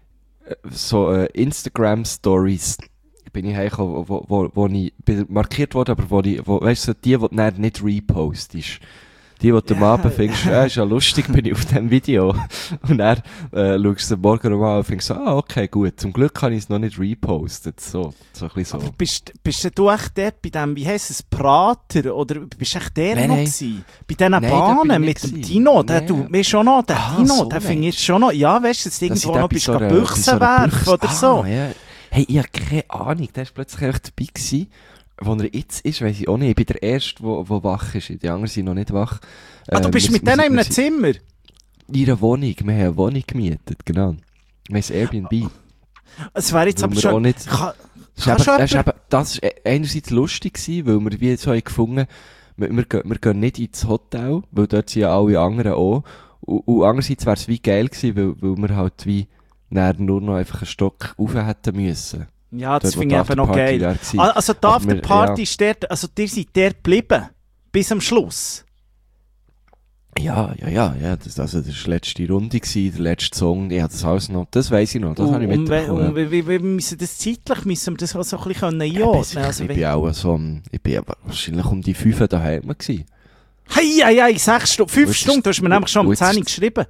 so äh, Instagram-Stories bin ich heimgekommen, wo, wo, wo ich bin markiert wurde, aber wo ich, wo, weißt du, die, die du dann nicht repostest. Die, die du am Abend findest, ja, ist ja lustig, bin ich auf diesem Video. Und dann äh, schaust du am Morgen nochmal und findest so, ah, okay, gut, zum Glück habe ich es noch nicht repostet. So, so ein bisschen so. Aber bist, bist du echt dort bei dem, wie heisst es, Prater? Oder bist du echt der Nein, noch nein. gewesen? Bei diesen Nein, da bin Bahnen ich mit dem nicht Dino? gewesen. Der, Nein. du, mir schon noch, der Ah, Dino, so der finde meinst ich schon noch, ja, weißt du, dass du Dass irgendwo ich da noch bei bist, so so einer- Büchsen bei so einer werfen Büchse- oder so. Ah, ja. Hey, ich habe keine Ahnung, der ist plötzlich einfach dabei gewesen. Wo er jetzt ist, weiss ich auch nicht. Ich bin der Erste, der, der wach ist. Die anderen sind noch nicht wach. Ah, du Ähm, bist wir- mit wir denen sind- in wir einem sind- Zimmer? In einer Wohnung. Wir haben eine Wohnung gemietet, genau. Wir haben ein Airbnb. Es wäre jetzt Weil aber wir schon... auch nicht- Kann, Das Kannst ist du eben, das ist jemand- eben, das ist e- einerseits lustig gewesen, weil wir wie so haben gefunden, wir, wir, gehen, wir gehen nicht ins Hotel, weil dort sind ja alle anderen auch. Und, und andererseits wäre es wie geil gewesen, weil, weil wir halt wie dann nur noch einfach einen Stock rauf hätten müssen. ja, das Dort, wo finde ich die eben noch Afterparty geil. wäre gewesen. Ah, Also die Aber wir- Afterparty ja. ist dort, also ihr seid dort geblieben. Bis am Schluss. Ja, ja, ja, ja, das, also das war die letzte Runde gewesen, der letzte Song, ja, das alles noch, das weiss ich noch, das habe ich und, mitbekommen. und, wie, wie, wie müssen das zeitlich, müssen wir das auch so ein bisschen Ja, einordnen? ich, Also, ich wenn- bin auch so, um- ich bin aber wahrscheinlich um die fünf daheim gewesen. Hey, hey, hey, sechs Stunden, fünf Und jetzt Stunden, du hast mir ist- nämlich schon um und jetzt zehn ist- geschrieben.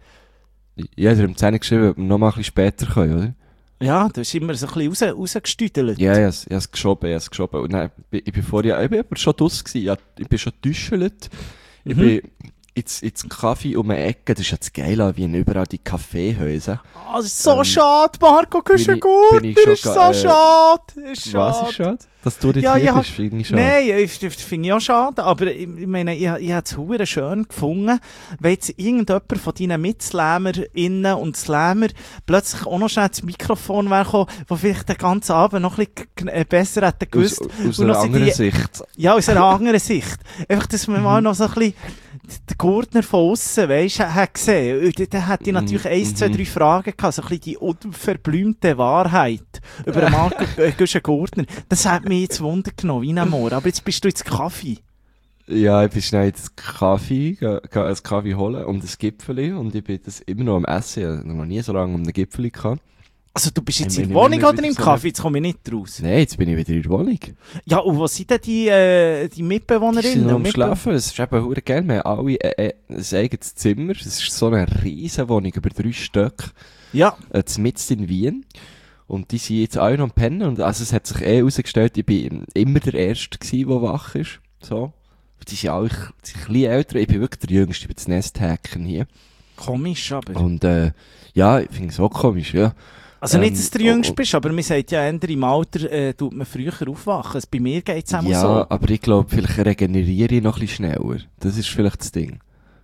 Ja, der hat um zehn Uhr geschrieben, ob wir noch mal ein bisschen später können, oder? Ja, du hast immer so ein bisschen raus, rausgestüdelt. Ja, ich habe es- ich habe es geschoben, ich habe es geschoben. Und dann, ich ich bin vorher, ich bin aber schon draus gewesen, ja, ich bin schon getäuschelt. Ich Mhm. bin ins, ins Kaffee um die Ecke, das ist ja das Geile, wie in überall die Kaffeehäuser. Ah, das ist so Ähm, schade, Marco, du bist bin ja ich- gut, bin ich das schon ist so ga- äh, schade. Ist schade. Was ist schade? Dass du nicht Ja, hier ja. bist, finde ich schade. Nein, ich, das finde ich auch schade, aber ich, ich meine, ich, ich habe es hure schön gefunden, wenn jetzt irgendjemand von deinen MitslammerInnen und Slammer plötzlich auch noch schnell ins Mikrofon wäre gekommen, der vielleicht den ganzen Abend noch ein bisschen äh, besser hätte Aus, gewusst. aus Und einer noch sind anderen die- Sicht. Ja, aus einer anderen Sicht. Einfach, dass man mal noch so ein bisschen den Gurtner von aussen, weisst, hat gesehen. Und dann- dann hätte ich natürlich Mhm, eins, zwei, mhm. drei Fragen gehabt, so ein bisschen die unverblümte Wahrheit über den Marco äh, Güschen Gurtner. Das hat mich jetzt Wunder genommen, wie ein Moor. Aber jetzt bist du jetzt Kaffee. Ja, ich bin schnell ins Kaffee, ge- ge- ein Kaffee holen und ein Gipfeli und ich bin das immer noch am Essen. Ich habe noch nie so lange um ein Gipfeli gehabt. Also du bist jetzt Ich in bin der Wohnung immer oder im wieder so Kaffee? Jetzt komme ich nicht raus. Nein, jetzt bin ich wieder in der Wohnung. Ja, und was sind denn die, äh, die Die sind Mitbewohnerinnen? noch und am Mitbe- Schlafen. Es ist eben verdammt geil. Wir haben alle äh, äh, ein eigenes Zimmer. Es ist so eine riesen Wohnung über drei Stück. Ja, Äh, mitten in Wien. Und die sind jetzt alle noch am Pennen. Und also es hat sich eh herausgestellt, ich bin immer der Erste gewesen, der wach ist. So. Die sind alle die sind ein bisschen älter. Ich bin wirklich der Jüngste. Ich bin das Nesthacken hier. komisch aber. Und äh, ja, ich finde es auch komisch, ja. Also nicht, dass du der Ähm, Jüngste oh, oh. bist, aber man sagt ja, eher im Alter äh, tut man früher aufwachen. Also bei mir geht es auch Ja, so. aber ich glaube, vielleicht regeneriere ich noch ein bisschen schneller. Das ist vielleicht das Ding.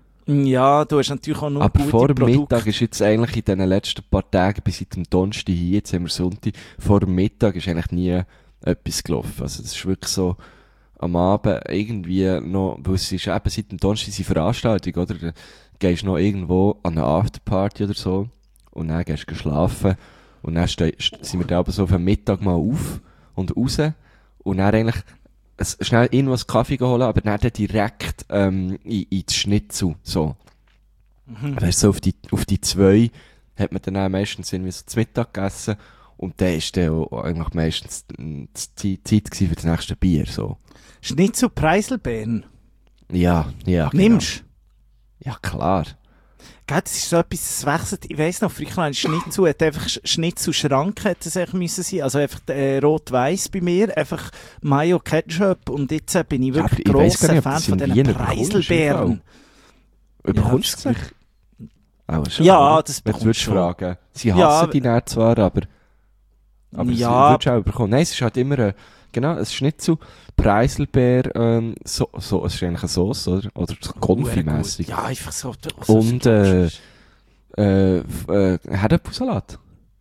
Ja, du hast natürlich auch nur Aber gute vor dem Produkte. Mittag ist jetzt eigentlich in den letzten paar Tagen, bis seit dem Donnerstag hier, jetzt haben wir Sonntag, vor dem Mittag ist eigentlich nie etwas gelaufen. Also das ist wirklich so am Abend irgendwie noch, weil es ist eben seit dem Donnerstag die Veranstaltung, oder? Da gehst du noch irgendwo an eine Afterparty oder so und dann gehst du schlafen und dann ste- st- sind wir da aber so auf den Mittag mal auf und raus und dann eigentlich es- schnell irgendwas Kaffee holen, aber dann direkt ähm, in, in das Schnitzel, so. Mhm. Weißt du, so auf die, auf die zwei hat man dann auch meistens irgendwie so zu Mittag gegessen und dann ist dann auch eigentlich meistens die Zeit Zeit gewesen für das nächste Bier, so. Schnitzel Preiselbeeren. Ja, ja, genau. Nimmst Ja, klar. Gell, das ist so etwas, das wechselt. Ich weiss noch, früher ein Schnitzel hat einfach Sch- Schnitzelschrank hätte es eigentlich müssen sein. Also einfach äh, rot-weiss bei mir, einfach Mayo Ketchup und jetzt äh, bin ich Ja, wirklich aber ich weiss gar grosser nicht, ob Fan das von in diesen Wien bekommst, Preiselbeeren. Überkommst Ja, du es? Auch schon, Ja, oder? das Wenn du bekommst würdest schon. fragen. Sie hassen Ja, die nicht zwar, aber Aber Ja. es würdest du auch bekommen. Nein, es ist halt immer ein, genau, ein Schnitzel, Preiselbeer, ähm, so, so, es ist eigentlich eine Sauce, oder? Oder so Konfi-mässig. Ja, einfach so. so Und, äh, äh, f- äh, Herdöpfelsalat.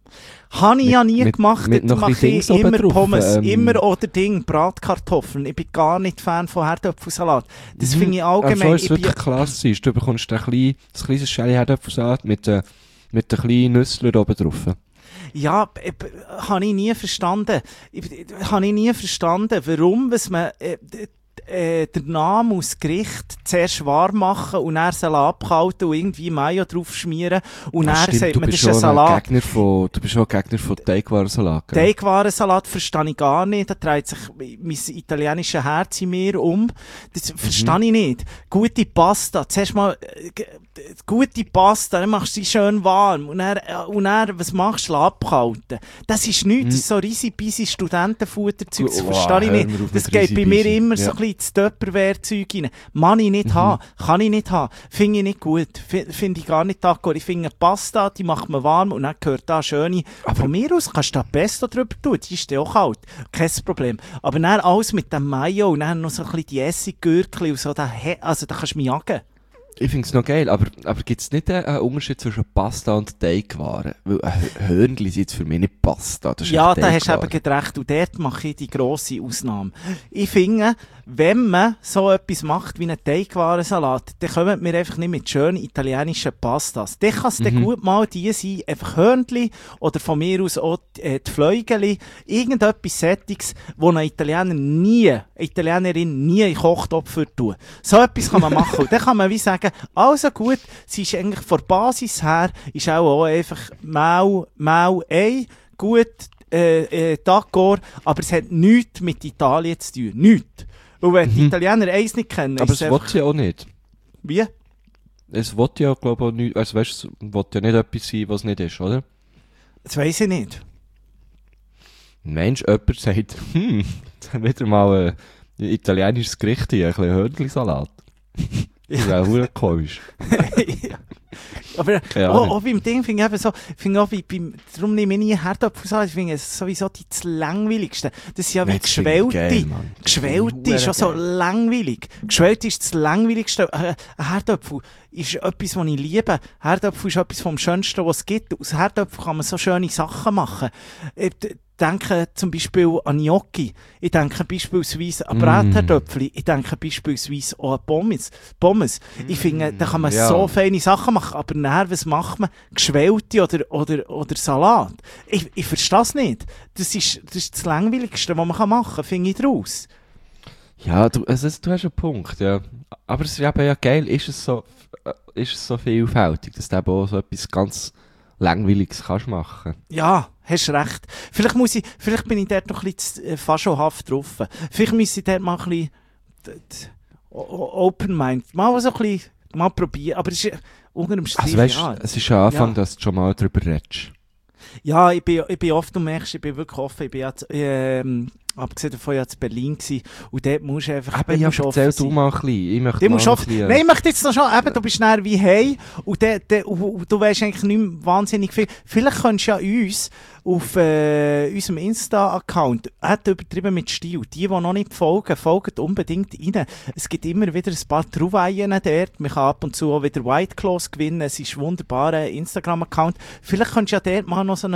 Habe ich ja nie mit- gemacht, mit dort noch ein mache bisschen ich Dings oben immer drauf, Pommes, ähm, immer oder Ding, Bratkartoffeln. Ich bin gar nicht Fan von Herdöpfelsalat. Das finde ich allgemein... Also ist ich es bin- wirklich klassisch. Du bekommst ein, klein, ein kleines Schälchen Herdöpfelsalat mit, äh, mit den kleinen Nüsseln oben drauf. Ja, b- b- habe ich nie verstanden. Ich- Habe ich nie verstanden, warum was man äh, d- äh, den Namen aus Gericht zuerst warm machen und dann Salat abkalten und irgendwie Mayo drauf schmieren und Ah, dann stimmt, sagt du man, das bist ist ein schon Salat. ein Gegner von, du bist schon ein Gegner von Teigwarensalat. gell? Teigwarensalat verstehe ich gar nicht. Da dreht sich mein italienisches Herz in mir um. Das verstehe ich nicht. Gute Pasta. Zuerst mal äh, g- äh, gute Pasta, dann machst du sie schön warm. Und dann, äh, und dann was machst du? Abkalten. Das ist nichts. Das ist so riesig-busy Studentenfutterzeug. Das Oh, verstehe ich hör nicht. mir auf Das mit geht bei mir riesig-busy. immer so Ja. ein bisschen ins Tupperware-Zeug rein. Kann ich nicht haben. Kann ich nicht haben. Finde ich nicht gut. F- Finde ich gar nicht d'accord. Ich finde Pasta, die macht man warm und dann gehört da schöne. Von mir aus kannst du da Pesto drüber tun. Die ist ja auch kalt. Kein Problem. Aber dann alles mit dem Mayo und dann noch so ein bisschen die Essiggürkli und so. Da, he- also da kannst du mich jagen. Ich finde es noch geil, aber, aber gibt es nicht einen, einen Unterschied zwischen Pasta und Teigwaren? Weil ein Hö- Hörnli sind jetzt für mich nicht Pasta, das ist Ja, echt da hast du Teigwaren. eben gerade recht. Und dort mache ich die grosse Ausnahme. Ich finde, wenn man so etwas macht wie einen Teigwarensalat, dann kommen wir einfach nicht mit schönen italienischen Pastas. Dann kann es dann Mhm. gut mal die sein, einfach Hörnli oder von mir aus auch die, äh, die Fleugeli. Irgendetwas Sättiges, wo ein Italiener nie, eine Italienerin nie in den Kochtopf tun. So etwas kann man machen. Und dann kann man wie sagen, also gut, sie ist eigentlich von der Basis her, ist auch, auch einfach Mau, Mau, Ei, gut, äh, äh, d'accord, aber es hat nichts mit Italien zu tun. Nichts. Und wenn die Mhm. Italiener eins nicht kennen, Aber ist es es will einfach... sie auch nicht. Wie? Es will ja, glaube ich, auch nicht, also weißt du, es will ja nicht etwas sein, was es nicht ist, oder? Das weiss ich nicht. Mensch, jemand sagt, hm, jetzt haben wir wieder mal ein italienisches Gericht hier, ein bisschen Hörnli-Salat. Das wäre auch komisch. Ja. Aber Keine auch, Ahnung. auch beim Ding finde ich eben so, finde auch bei, beim, darum nehme ich nie Herdöpfelsalat, ich finde es sowieso die das langweiligste. Das sind ja wie Nein, das finde ich Geschwellte. geil, Mann. Das finde ich Geschwellte ist schon so geil. langweilig. Geschwellte ist das langweiligste. Äh, Ein Herdöpfel ist etwas, was ich liebe. Herdöpfel ist etwas vom Schönsten, was es gibt. Aus Herdöpfel kann man so schöne Sachen machen. Ich d- denke zum Beispiel an Gnocchi. Ich denke beispielsweise an Mm. Bratherdöpfel. Ich denke beispielsweise auch an Pommes. Pommes. Ich finde, da kann man ja. so feine Sachen machen. Aber nachher, was macht man? Geschwellte oder, oder, oder Salat. Ich, ich verstehe es nicht. Das ist, das ist das Langweiligste, was man machen kann, finde ich daraus. Ja, du, also, du hast einen Punkt, ja. Aber es ist eben ja geil, ist es so, äh, ist es so vielfältig, dass du eben auch so etwas ganz Langweiliges kannst machen. Ja, hast recht. Vielleicht, muss ich, vielleicht bin ich dort noch ein bisschen äh, faschohaft drauf. Vielleicht müsste ich dort mal ein bisschen d- d- o- o- open mind, mal so ein bisschen mal probieren. Aber es ist äh, unter dem Strich, Also weißt ja. du, es ist ja Anfang, Ja. dass du schon mal darüber redest. Ja, ich bin, ich bin oft, du merkst, ich bin wirklich offen. Ich bin jetzt, ähm, abgesehen davon, ja in Berlin gewesen. Und dort musst du einfach, Aber dort ja, musst du erzähl offen du sein. mal ein bisschen. Ich möchte Du mal musst ein offen. bisschen, äh, Nein, ich möchte jetzt noch schon, eben, du bist näher wie hey und, de, de, und, und du weißt eigentlich nicht mehr wahnsinnig viel. Vielleicht könntest du ja uns auf äh, unserem Insta-Account, hat übertrieben mit Stil, die, die noch nicht folgen, folgen unbedingt rein. Es gibt immer wieder ein paar Trouvaillen dort, man kann ab und zu auch wieder White Claws gewinnen, es ist ein wunderbarer Instagram-Account. Vielleicht könntest du ja dort mal noch so ein, ein,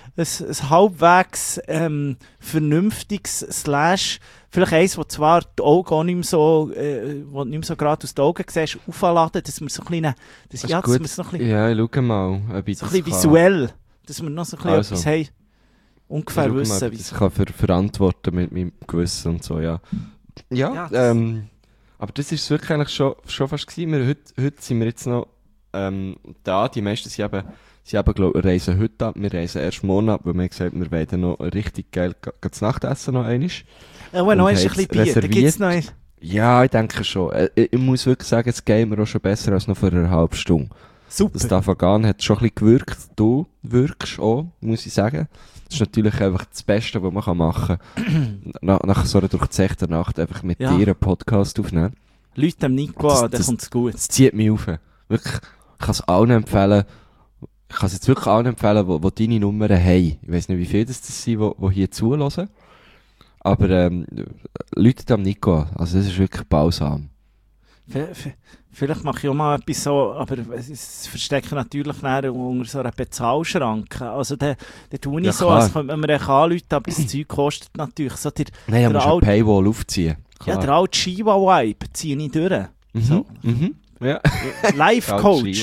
ein halbwegs ähm, vernünftiges Slash, vielleicht eins, wo zwar die Augen auch nicht mehr so, äh, wo du nicht mehr so gerade aus den Augen siehst, aufladen, dass wir so ein bisschen, das, das ja, ist dass gut. wir es noch ein bisschen, Ja, schau mal, ob ich so ein das bisschen kann. visuell, dass wir noch so ein bisschen Also. etwas haben, ungefähr Ja, schau mal, wissen, ob wie ich das kann ver verantworten mit meinem Gewissen und so, ja. Ja, Ja, das- ähm, aber das ist wirklich eigentlich schon, schon fast gewesen. Wir, heute, heute sind wir jetzt noch ähm, da, die meisten sind eben, sind eben glaub, reisen heute ab, wir reisen erst morgen ab, weil wir haben gesagt, wir wollen noch richtig geil ga- ga zu Nacht essen noch einmal. Ja, und noch Und ein bisschen hat's Bier, da reserviert. gibt's noch ein... Ja, ich denke schon. Äh, Ich, ich muss wirklich sagen, es geht mir auch schon besser als noch vor einer halben Stunde. Super. Das Dafagan hat schon ein bisschen gewirkt. Du wirkst auch, muss ich sagen. Das ist natürlich einfach das Beste, was man machen kann. nach, nach so einer durchzechten Nacht einfach mit Ja. dir einen Podcast aufnehmen. Leute dem Nico Das- an, dann das- kommt's gut. Das zieht mich auf. Wirklich, ich kann es allen empfehlen. ich kann es jetzt wirklich allen empfehlen, die, die deine Nummern haben. Ich weiss nicht, wie viele das, das sind, die, die hier zuhören. Aber ähm, Leute am Nico an. Also das ist wirklich balsam. V- v- Vielleicht mache ich auch mal etwas so, aber es verstecke natürlich nachher unter so einer Bezahlschranke. Also dann tue ich Ja, so, klar. als könnte man mir echt anrufen, aber das Zeug kostet natürlich so der, Nein, da der musst du eine alte, Paywall aufziehen. ja, Klar. der alte Shiva-Vibe ziehe ich durch. Mhm. So. Mhm. Ja. Life-Coach.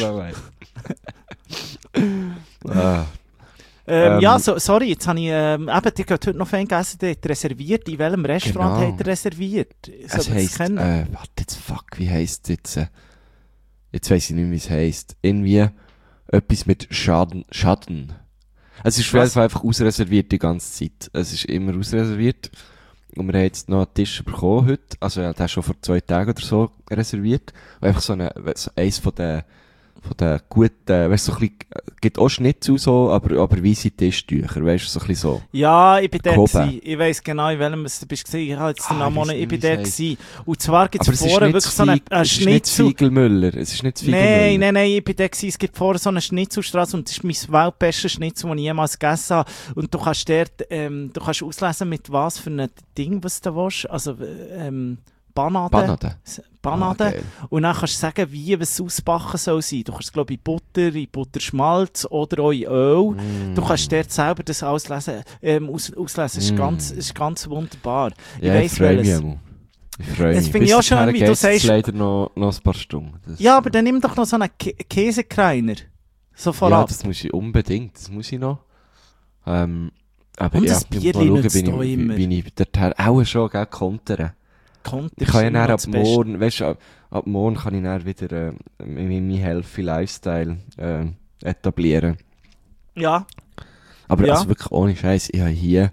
ah. Ähm, Ähm, ja, so, sorry, jetzt habe ich, ähm, eben, die geht heute noch fein gegessen, die hat reserviert. In welchem Restaurant Genau. hat er reserviert? Soll Es man das heisst, kennen? äh, warte jetzt, fuck, wie heisst es jetzt? Äh, jetzt weiss ich nicht, wie es heisst. Irgendwie etwas mit Schaden, Schaden. Es ist auf jeden Was? Fall einfach ausreserviert die ganze Zeit. Es ist immer ausreserviert. Und wir haben jetzt noch einen Tisch bekommen heute. Also, ja, der ist schon vor zwei Tagen oder so reserviert. Und einfach so, eine, so eins von den, von den guten, weißt du, so ein bisschen, gibt auch Schnitzel so, aber, aber weisse Tischtücher, weißt du, so ein bisschen so. Ja, ich bin der Kobe. gewesen. Ich weiss genau, in welchem es du bist gewesen. Ich habe jetzt den Ah, Namen ich auch weiss nicht. Ich nicht, bin wie der es heisst. gewesen. Und zwar gibt Aber es es ist vorne nicht wirklich so einen, Zwieg- einen es ist nicht Schnitzel. Zwiegelmüller. Es ist nicht Zwiegelmüller. Nein, nein, nein, ich bin der gewesen. Es gibt vorne so eine Schnitzelstraße und das ist mein weltbestes Schnitzel, das ich jemals gegessen habe. Und du kannst dort, ähm, du kannst auslesen, mit was für einem Ding, was du willst. Also, ähm, Panade. Panade. Panade. Ah, geil. Und dann kannst du sagen, wie es ausbacken soll sein. Du kannst, glaube ich, in Butter, in Butterschmalz oder auch in Öl. Mm. Du kannst dort selber das auslesen. Ähm, aus, auslesen. Es ist, Mm. ganz, es ist ganz wunderbar. Ich Ja, ich weiss freue mich welches. einmal. Ich freue Das mich. finde ich Bis auch schön, dahin wie du geht's jetzt sagst- leider noch, noch ein paar Stunden. Das, Ja, aber dann nimm doch noch so einen Kä Käsekreiner. So ja, vorab. das muss ich unbedingt. Das muss ich noch. Ähm, aber Und ja, das ich muss Bierli mal nützt schauen, auch wie, immer. wie, wie ich dorthin auch schon gell, kontern. Konter Ich kann ja ist immer dann noch ab das Beste. morgen, weißt du, ab, ab morgen kann ich dann wieder äh, meinen healthy Lifestyle äh, etablieren. Ja, Aber Ja. also wirklich ohne Scheiß, ich habe hier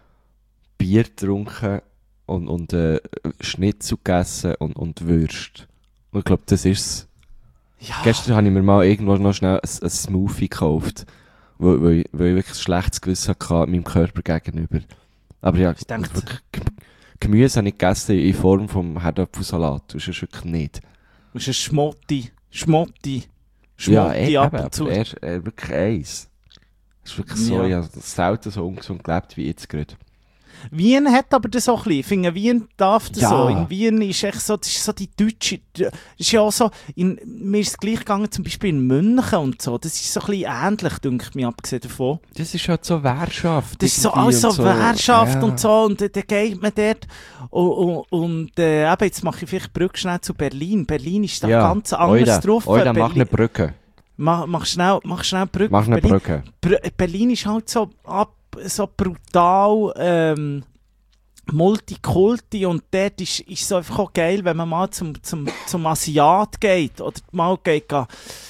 Bier getrunken und, und äh, Schnitzel gegessen und, und Würst. Und ich glaube, das ist's. ja. Gestern habe ich mir mal irgendwo noch schnell ein, ein Smoothie gekauft, weil, weil, ich- weil ich wirklich ein schlechtes Gewissen hatte meinem Körper gegenüber. Aber ja, Ich denke- wirklich, G- Gemüse habe ich gegessen in Form vom Herdöpfelsalat. Das ist wirklich nicht. Du bist ein Schmotti. Schmotti. Ja, Schmotti eh, ab eben, und zu. aber er, er wirklich eins. Das ist wirklich so, Ja. ich habe selten so ungesund gelebt wie jetzt gerade. Wien hat aber das auch ein bisschen. Ich finde, Wien darf das Ja. so. In Wien ist echt so, das ist so die deutsche, das ist ja auch so, in, mir ist es gleich gegangen, zum Beispiel in München und so. Das ist so ein bisschen ähnlich, denke ich mir, abgesehen davon. Das ist halt so Wehrschaft. Das ist so irgendwie alles so und Wehrschaft Ja. und so und äh, dann geht man dort und, und, und äh, eben, jetzt mache ich vielleicht Brücke schnell zu Berlin. Berlin ist da Ja. ganz anders Oida, drauf. Oida, mach Berlin, eine Brücke. mach, mach schnell, mach schnell Brücke. Mach eine Berlin, Brücke. Br Berlin ist halt so, ab, so brutal ähm, Multikulti und dort ist es so einfach auch geil, wenn man mal zum, zum, zum Asiat geht oder mal geht ga,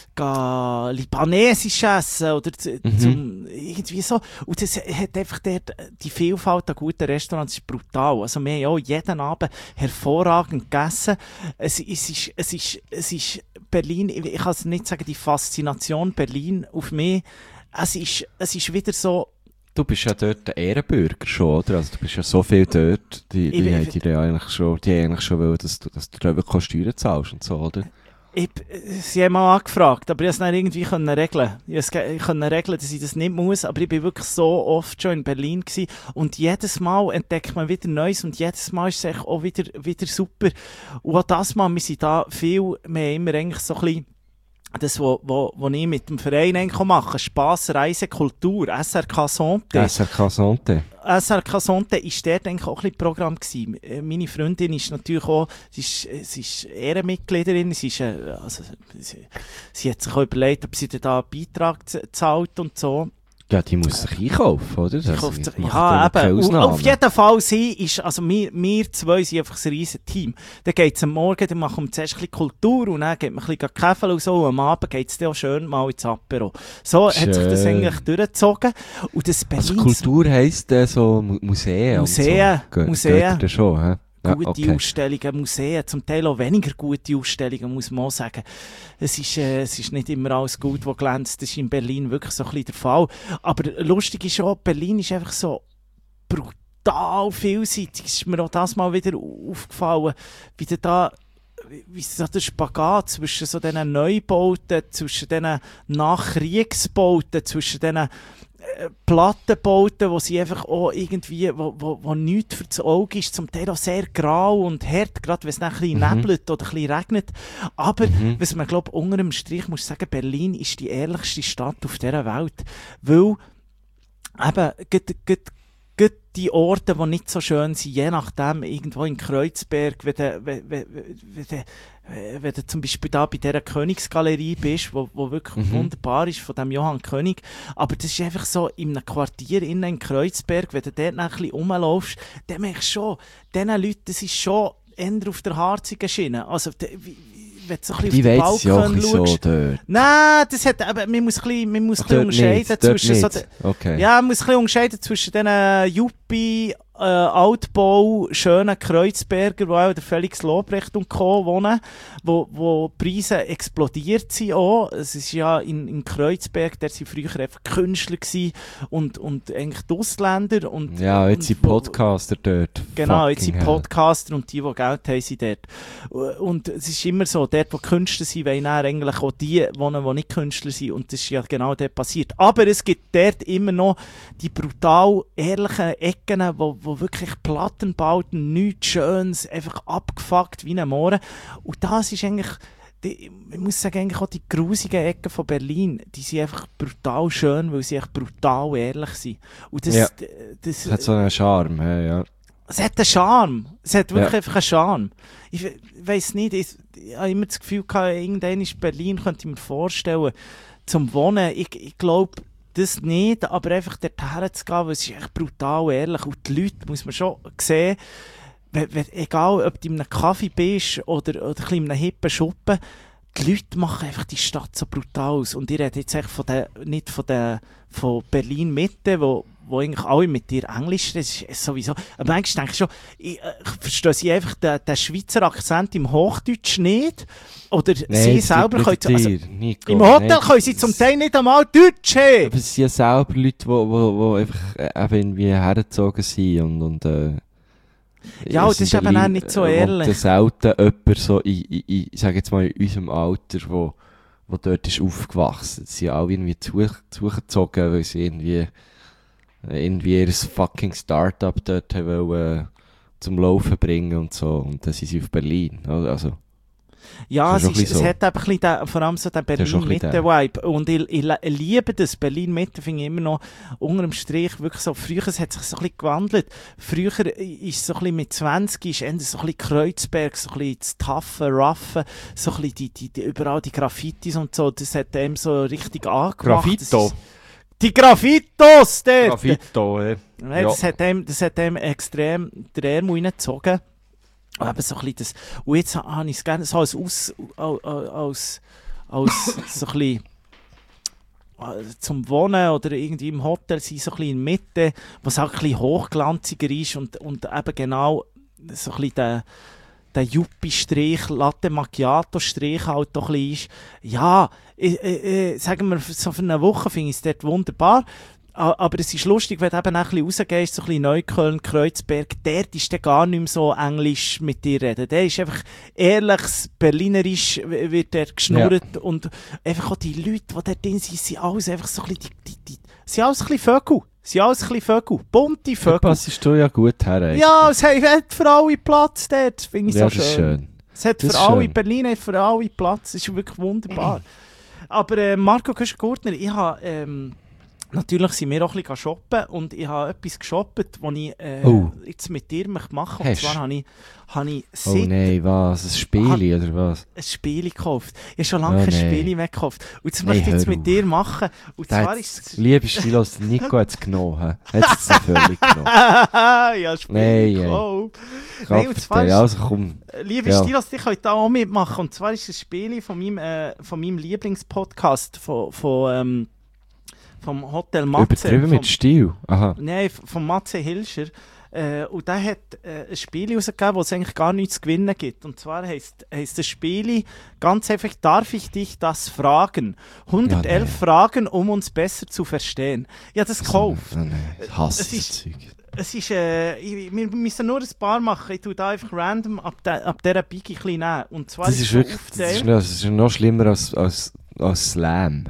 ga Libanesisch essen oder zu, Mhm. zum, irgendwie so. Und das hat einfach dort, die Vielfalt an guten Restaurants ist brutal. Also wir haben auch jeden Abend hervorragend gegessen. Es, es, ist, es, ist, es ist Berlin, ich ich kann es nicht sagen, die Faszination Berlin auf mich, es ist, es ist wieder so, Du bist ja dort der Ehrenbürger schon, oder? Also du bist ja so viel dort, die, Ich die, bin- haben dir ja eigentlich schon, die haben eigentlich schon wollen, dass du, dass du da wirklich Steuern zahlst und so, oder? Ich, sie haben mal angefragt, aber ich konnte es dann irgendwie können regeln. Ich konnte es können regeln, dass ich das nicht muss, aber ich bin wirklich so oft schon in Berlin gewesen und jedes Mal entdeckt man wieder Neues und jedes Mal ist es echt auch wieder, wieder super. Und auch das Mal, wir sind da viel, wir haben immer eigentlich so ein bisschen das, was wo, wo ich mit dem Verein eigentlich mache, Spass, Reise, Kultur, S R K Santé. S R K Santé. S R K Santé ist dort eigentlich auch ein bisschen Programm gewesen. Äh, Meine Freundin ist natürlich auch, sie ist, äh, sie ist Ehrenmitgliederin, sie ist, äh, also, sie, sie hat sich auch überlegt, ob sie da einen Beitrag z- zahlt und so. Ja, die muss sich einkaufen, oder? Sie Also, kauft ich sich, mache ja, da keine eben. Und Ausnahme. auf jeden Fall, sie ist, also wir, wir zwei sind einfach ein riesen Team. Dann geht es am Morgen, dann machen wir zuerst ein bisschen Kultur und dann geht man ein bisschen Kaffee und so und am Abend geht es dann auch schön mal ins Apero. So hat sich das Schön. eigentlich durchgezogen. Und das Also Berlins Kultur heisst äh, so Mu- Museen Museen, und so. Ge- Museen. Geht ihr schon, hä? Ja, gute okay. Ausstellungen, Museen, zum Teil auch weniger gute Ausstellungen, muss man auch sagen. Es ist, äh, es ist nicht immer alles gut, was glänzt. Das ist in Berlin wirklich so ein bisschen der Fall. Aber lustig ist auch, Berlin ist einfach so brutal vielseitig. Ist mir auch das mal wieder aufgefallen, wie du da wie so der Spagat zwischen so diesen Neubauten, zwischen diesen Nachkriegsbauten, zwischen diesen äh, Plattenbauten, wo sie einfach auch irgendwie, wo, wo, wo nichts für das Auge ist, zum Teil auch sehr grau und hart, gerade wenn es dann ein bisschen Mhm. nebelt oder ein bisschen regnet. Aber, Mhm. was man glaubt, unter dem Strich muss ich sagen, Berlin ist die ehrlichste Stadt auf dieser Welt. Weil, eben, gerade, gerade, gerade die Orte, die nicht so schön sind, je nachdem, irgendwo in Kreuzberg, wenn du, wenn, wenn, wenn, wenn, wenn du zum Beispiel da bei dieser Königsgalerie bist, wo, wo wirklich Mhm. wunderbar ist, von dem Johann König, aber das ist einfach so in einem Quartier innen in Kreuzberg, wenn du dort noch ein bisschen rumlaufst, dann merkst du schon, diesen Leuten, das ist schon eher auf der harzigen Schiene. Also, de, wie, wenn du so ein bisschen Die auf weiss den ja auch Balkon ein bisschen so schaust. dort. Nein, das hat, aber man muss ein bisschen, man muss ein bisschen Dort unterscheiden nicht, dort zwischen so nicht. Okay. ja, man muss ein bisschen unterscheiden zwischen diesen Yuppie, äh, Altbau, schönen Kreuzberger, wo auch der Felix Lobrecht und Co. wohnen, wo, wo die Preise explodiert sind auch. Es ist ja in, in Kreuzberg, der sind früher einfach Künstler gewesen und, und eigentlich die Ausländer. Und, Ja, jetzt und sind wo- Podcaster dort. Genau, jetzt sind Fucking hell. Podcaster und die, die Geld haben, sind dort. Und es ist immer so, dort, wo Künstler sind, wollen dann eigentlich auch die wohnen, die nicht Künstler sind. Und das ist ja genau dort passiert. Aber es gibt dort immer noch die brutal ehrlichen Ecken, wo, wo wirklich Plattenbauten, nichts Schönes, einfach abgefuckt wie ein Mohren. Und das ist eigentlich, die, ich muss sagen, eigentlich auch die grusigen Ecken von Berlin, die sind einfach brutal schön, weil sie echt brutal ehrlich sind. Und das, Ja. das, Das hat so einen Charme, ja, ja. es hat einen Charme. Es hat wirklich Ja. einfach einen Charme. Ich we- weiss nicht, ich, ich habe immer das Gefühl gehabt, irgendwann in Berlin könnte ich mir vorstellen, zum Wohnen. Ich, ich glaube das nicht, aber einfach dorthin zu gehen, weil es ist echt brutal ehrlich. Und die Leute, muss man schon sehen, wenn, wenn, egal ob du in einem Kaffee bist oder, oder ein bisschen in einem hippen Schuppen, die Leute machen einfach die Stadt so brutal aus. Und ich rede jetzt echt von der, nicht von, der, von Berlin-Mitte, wo, wo eigentlich alle mit dir Englisch reden, das ist sowieso. Aber manchmal denke ich schon, ich, äh, ich verstehe sie einfach den, den Schweizer Akzent im Hochdeutsch nicht. Oder sie das selber liegt können... nicht Also, an dir, Nico. im Hotel Nein, können sie das- zum Teil nicht einmal Deutsch haben. Aber es sind ja selber Leute, die wo, wo, wo einfach äh, eben irgendwie hergezogen sind und, und äh, Ja, in und das ist eben Berlin, auch nicht so äh, ehrlich. Und selten jemand so in, in, in, ich sage jetzt mal, in unserem Alter, wo, wo dort ist aufgewachsen. Sie sind alle irgendwie zu, zugezogen, weil sie irgendwie, irgendwie ihr fucking Start-up dort haben wollen, äh, zum Laufen bringen und so. Und dann sind sie auf Berlin. Also, Ja, Das es, ist schon ein ist, es bisschen so. hat eben ein bisschen den, vor allem so den ist schon ein bisschen Berlin-Mitte-Vibe. Und ich, ich, ich liebe das. Berlin-Mitte finde ich immer noch unter dem Strich wirklich so. Früher es hat sich so ein bisschen gewandelt. Früher ist so ein bisschen mit zwanzig ist eher so ein bisschen Kreuzberg, so ein bisschen das Taffe, Raffe, so ein bisschen die, die, die, überall die Graffitis und so. Das hat dem so richtig angemacht. Graffito. Das ist- Die Graffitos dort! Graffito, ja. Nein, Ja. das, hat dem, das hat dem extrem den Ärmel reingezogen. Und eben so ein bisschen das, und jetzt ha- habe ich es gerne so als, aus, als, als, als so ein bisschen äh, zum Wohnen oder irgendwie im Hotel sein, so ein bisschen in der Mitte, was auch ein bisschen hochglanziger ist und, und eben genau so ein bisschen der, der Yuppie-Strich, Latte Macchiato-Strich halt doch ein bisschen ist. Ja, äh, äh, sagen wir, so für eine Woche finde ich es dort wunderbar. A- Aber es ist lustig, wenn du eben auch ein bisschen rausgehst, so ein bisschen Neukölln, Kreuzberg, dort ist der gar nicht mehr so Englisch mit dir reden. Der ist einfach ehrliches Berlinerisch, w- wird der geschnurrt und einfach auch die Leute, die dort drin sind, sind alles einfach so ein bisschen, die, die, die, sind alles ein bisschen Vögel. Sind alles ein bisschen Vögel. Bunte Da Vögel. passest du ja gut her. eigentlich. Ja, es hat hat für alle Platz dort, finde ich Ja, so das ist schön. schön. Es hat Das für ist alle, schön. Berlin hat für alle Platz, das ist wirklich wunderbar. Aber äh, Marco Köschen-Gurtner, ich habe, ähm, natürlich sind wir auch ein bisschen shoppen und ich habe etwas geshoppt, das ich äh, Oh. jetzt mit dir möchte machen möchte. Und Hast zwar du? habe ich, habe ich Oh seit nein, was? Ein Spieli oder was? ein Spiel gekauft. Ich habe schon lange Oh kein nein. Spiel mehr gekauft. Und das Nein, möchte ich jetzt hör mit auf. dir machen. Und Der zwar hat's- ist es... Liebe Stilos, der Nico hat es genommen. Hat es jetzt nicht völlig genommen. ja, Spiel Nein, ey. gekauft. Nein, und zwar Gott, ist- also komm. Liebe Ja. Stilos, die könnt auch mitmachen. Und zwar ist das Spiel von meinem, äh, von meinem Lieblingspodcast, von, von, ähm, vom Hotel Matze. Übertrieben vom, mit Stil. Aha. Nein, f- von Matze Hilscher. Äh, und der hat äh, ein Spiel rausgegeben, wo es eigentlich gar nichts zu gewinnen gibt. Und zwar heisst, heisst das Spiel ganz einfach, darf ich dich das fragen? hundertelf Ja, nee. Fragen, um uns besser zu verstehen. Ja, das gekauft. Oh, nein, ich hasse Es ist- das Zeug. Es ist, äh, ich, wir müssen nur ein paar machen. Ich tue da einfach random ab, de, ab dieser Biggie ein bisschen nehmen. Und zwar Das ist so wirklich, das ist, noch, das ist noch schlimmer als, als, als Slam.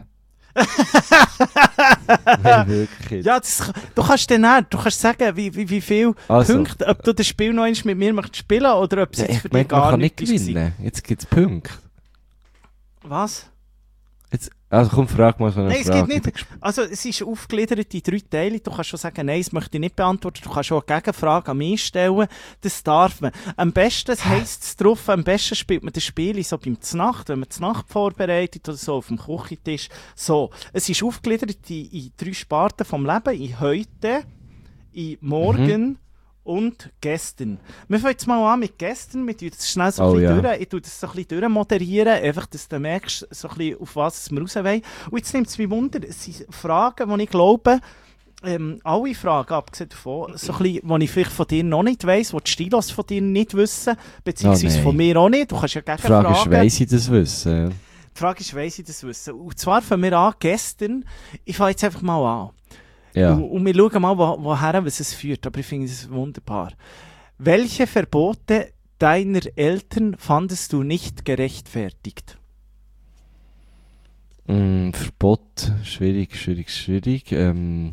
Nein, wirklich. Ja, das, du kannst dann auch, du kannst sagen, wie, wie, wie viel Also. Punkte, ob du das Spiel noch einmal mit mir möchtest spielen oder ob es Ja, jetzt ich für meine, dich man gar kann nicht nicht ist. gewinnen. Jetzt gibt es Punkte. Was? Jetzt, also komm, frag mal so eine Nein, es Frage. geht nicht. Also es ist aufgegliedert in drei Teile. Du kannst schon sagen, nein, das möchte ich nicht beantworten. Du kannst schon eine Gegenfrage an mich stellen. Das darf man. Am besten, das heisst es drauf, am besten spielt man das Spiel so beim Znacht, wenn man Znacht vorbereitet oder so auf dem Küchentisch. So, es ist aufgegliedert in, in drei Sparten vom Leben. In heute, in morgen Mhm. und gestern. Wir fangen jetzt mal an mit gestern. Wir tun das schnell so Oh, ein bisschen ja. durch. Ich tue das so ein bisschen durchmoderieren, einfach, dass du merkst, so ein bisschen, auf was wir raus wollen. Und jetzt nimmt es mich Wunder, es sind Fragen, die ich glaube, ähm, alle Fragen, abgesehen davon, so ein bisschen, die ich vielleicht von dir noch nicht weiss, die die Stilos von dir nicht wissen, beziehungsweise Oh, nein. von mir auch nicht. Du kannst ja Die Frage ist, gegenfragen. weiss ich das wissen? Die Frage ist, weiss ich das wissen? Und zwar fangen wir an, gestern, ich fange jetzt einfach mal an. Ja. Und, und wir schauen mal, wo, woher was es führt. Aber ich finde es wunderbar. Welche Verbote deiner Eltern fandest du nicht gerechtfertigt? Mm, Verbot, schwierig, schwierig, schwierig. Ähm,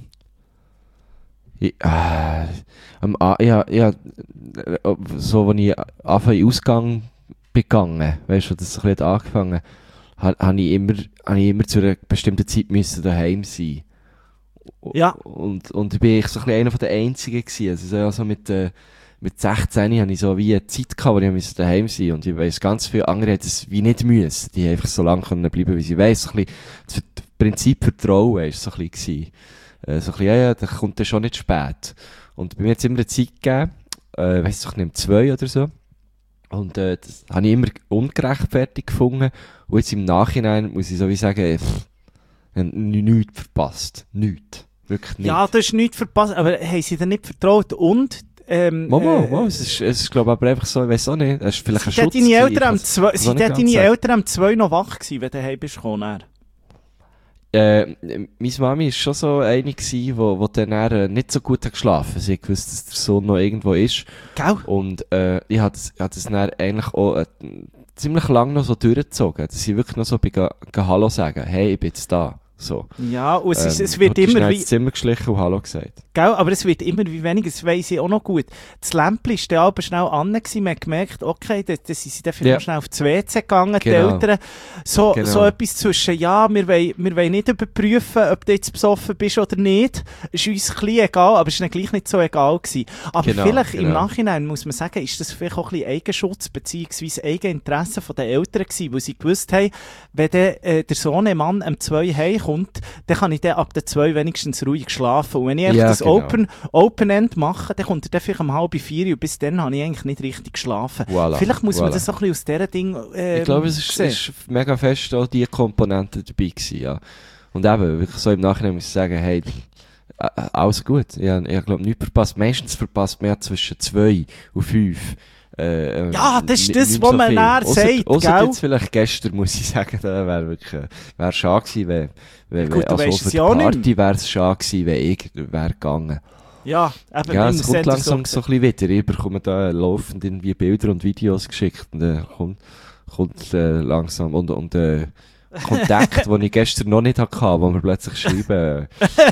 ich, äh, am A- ja, ja, äh, so, als ich anfangs in Ausgang begangen, weißt du, das so ein bisschen hat angefangen, ha- habe ich immer, habe ich immer zu einer bestimmten Zeit müssen daheim sein. Ja. Und, und ich bin ich so ein bisschen einer von den Einzigen gewesen. Also, so, also mit, äh, mit sechzehn hatte ich so wie eine Zeit gehabt, wo ich musste daheim sein musste. Und ich weiss, ganz viele andere hätten es wie nicht müssen. Die haben einfach so lange können bleiben, wie sie weiss. So ein bisschen, das Prinzip Vertrauen war so ein bisschen, äh, so ein bisschen, ja, ja, das kommt dann schon nicht spät. Und bei mir hat es immer eine Zeit gegeben, äh, weiss ich nicht, zwei oder so. Und, äh, das habe ich immer ungerechtfertigt gefunden. Und jetzt im Nachhinein muss ich so wie sagen, pff, nichts verpasst. Nichts. Wirklich nicht. Ja, du hast nichts verpasst, aber haben sie dir nicht vertraut? Und, ähm, Mama, äh, Mama, es ist, es ist glaube ich aber einfach so, ich weiß auch nicht, es ist vielleicht ein sind Schutz. deine gewesen, Eltern am ich zwei, kann's sind auch nicht deine ganz sagen. Eltern am zwei noch wach gewesen, wenn du heim bist gekommen? Äh, meine Mami war schon so eine gewesen, wo, wo dann eher nicht so gut hat geschlafen. Sie hat gewusst, dass der Sohn noch irgendwo ist. Gell? Und, äh, ich hatte es, ich hatte es dann eigentlich auch, äh, ziemlich lang noch so durchgezogen, dass ich wirklich noch so bin, ga, ga Hallo sagen. Hey, ich bin jetzt da. So. Ja, und es, ist, Ähm, es wird und die ist immer dann wie... ins Zimmer geschlichen und Hallo gesagt. Gell, aber es wird immer wie weniger, das weiss ich auch noch gut. Das Lämpchen war dann aber schnell an, gewesen. Man hat gemerkt, okay, da, da sind sie dann vielleicht Ja. noch schnell aufs W C gegangen, Genau. die Eltern. So, Genau. so etwas zwischen, ja, wir wollen, wir wollen nicht überprüfen, ob du jetzt besoffen bist oder nicht. Ist uns ein bisschen egal, aber es war dann gleich nicht so egal gewesen. Aber Genau, vielleicht im genau. Nachhinein muss man sagen, ist das vielleicht auch ein bisschen Eigenschutz beziehungsweise Eigeninteresse von den Eltern gewesen, weil sie gewusst haben, wenn der, äh, der Sohn, ein Mann, um zwei heimkommt, dann kann ich dann ab der zwei wenigstens ruhig schlafen. Und wenn ich einfach Ja, das genau. Open, Open-End mache, dann kommt er dann vielleicht um halb vier und bis dann habe ich eigentlich nicht richtig geschlafen. Voilà, Vielleicht muss man voilà. das so ein bisschen aus dieser Ding äh, Ich glaube, es ist, sehen. ist mega fest auch die Komponente dabei gewesen, ja. Und eben, wirklich so im Nachhinein muss ich sagen, hey, äh, äh, alles gut. Ich, hab- ich habe, glaube nichts verpasst. Meistens verpasst man ja zwischen zwei und fünf. Äh, äh, Ja, das ist nicht- das, nicht was so man viel. nachher Ausser- sagt, ausser gell? jetzt vielleicht gestern, muss ich sagen, da wäre wirklich, äh, wäre schade gewesen, wenn, wenn, Gut, wenn du also weisst für es die ja auch nicht. Party wäre es schade gewesen, wenn ich wäre gegangen. Ja, eben, Ja, wir es müssen kommt eher langsam so ein bisschen wieder. Ich bekomme da laufend irgendwie Bilder und Videos geschickt und dann kommt, kommt äh, langsam und, und äh, Kontakt, den ich gestern noch nicht hatte, wo wir plötzlich schreiben,